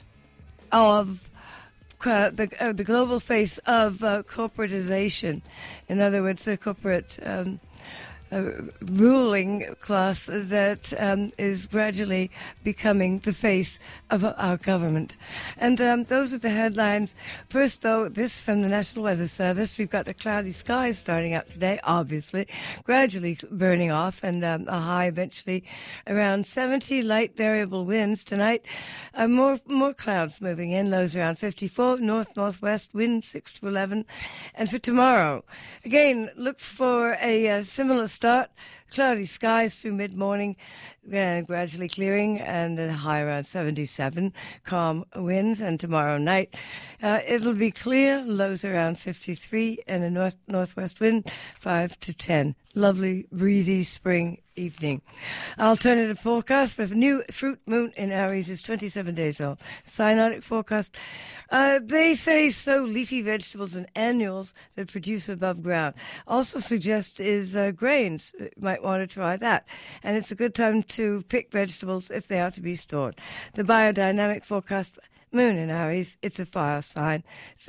Speaker 10: of uh, the, uh, the global face of uh, corporatization. In other words, the corporate um, Uh, ruling class that um, is gradually becoming the face of our government. And um, those are the headlines. First, though, this from the National Weather Service. We've got the cloudy skies starting up today, obviously, gradually burning off, and um, a high eventually around seventy, light variable winds tonight. Uh, more more clouds moving in, lows around fifty-four, north-northwest, wind six to eleven. And for tomorrow, again, look for a uh, similar start, cloudy skies through mid-morning, then gradually clearing, and a high around seventy-seven, calm winds. And tomorrow night, uh, it'll be clear, lows around fifty-three, and a north-northwest wind, five to ten. Lovely, breezy spring evening. Alternative forecast, the new fruit moon in Aries is twenty-seven days old. Cyanotic forecast, uh, they say sow leafy vegetables and annuals that produce above ground. Also suggest is uh, grains. You might want to try that. And it's a good time to pick vegetables if they are to be stored. The biodynamic forecast, moon in Aries, it's a fire sign.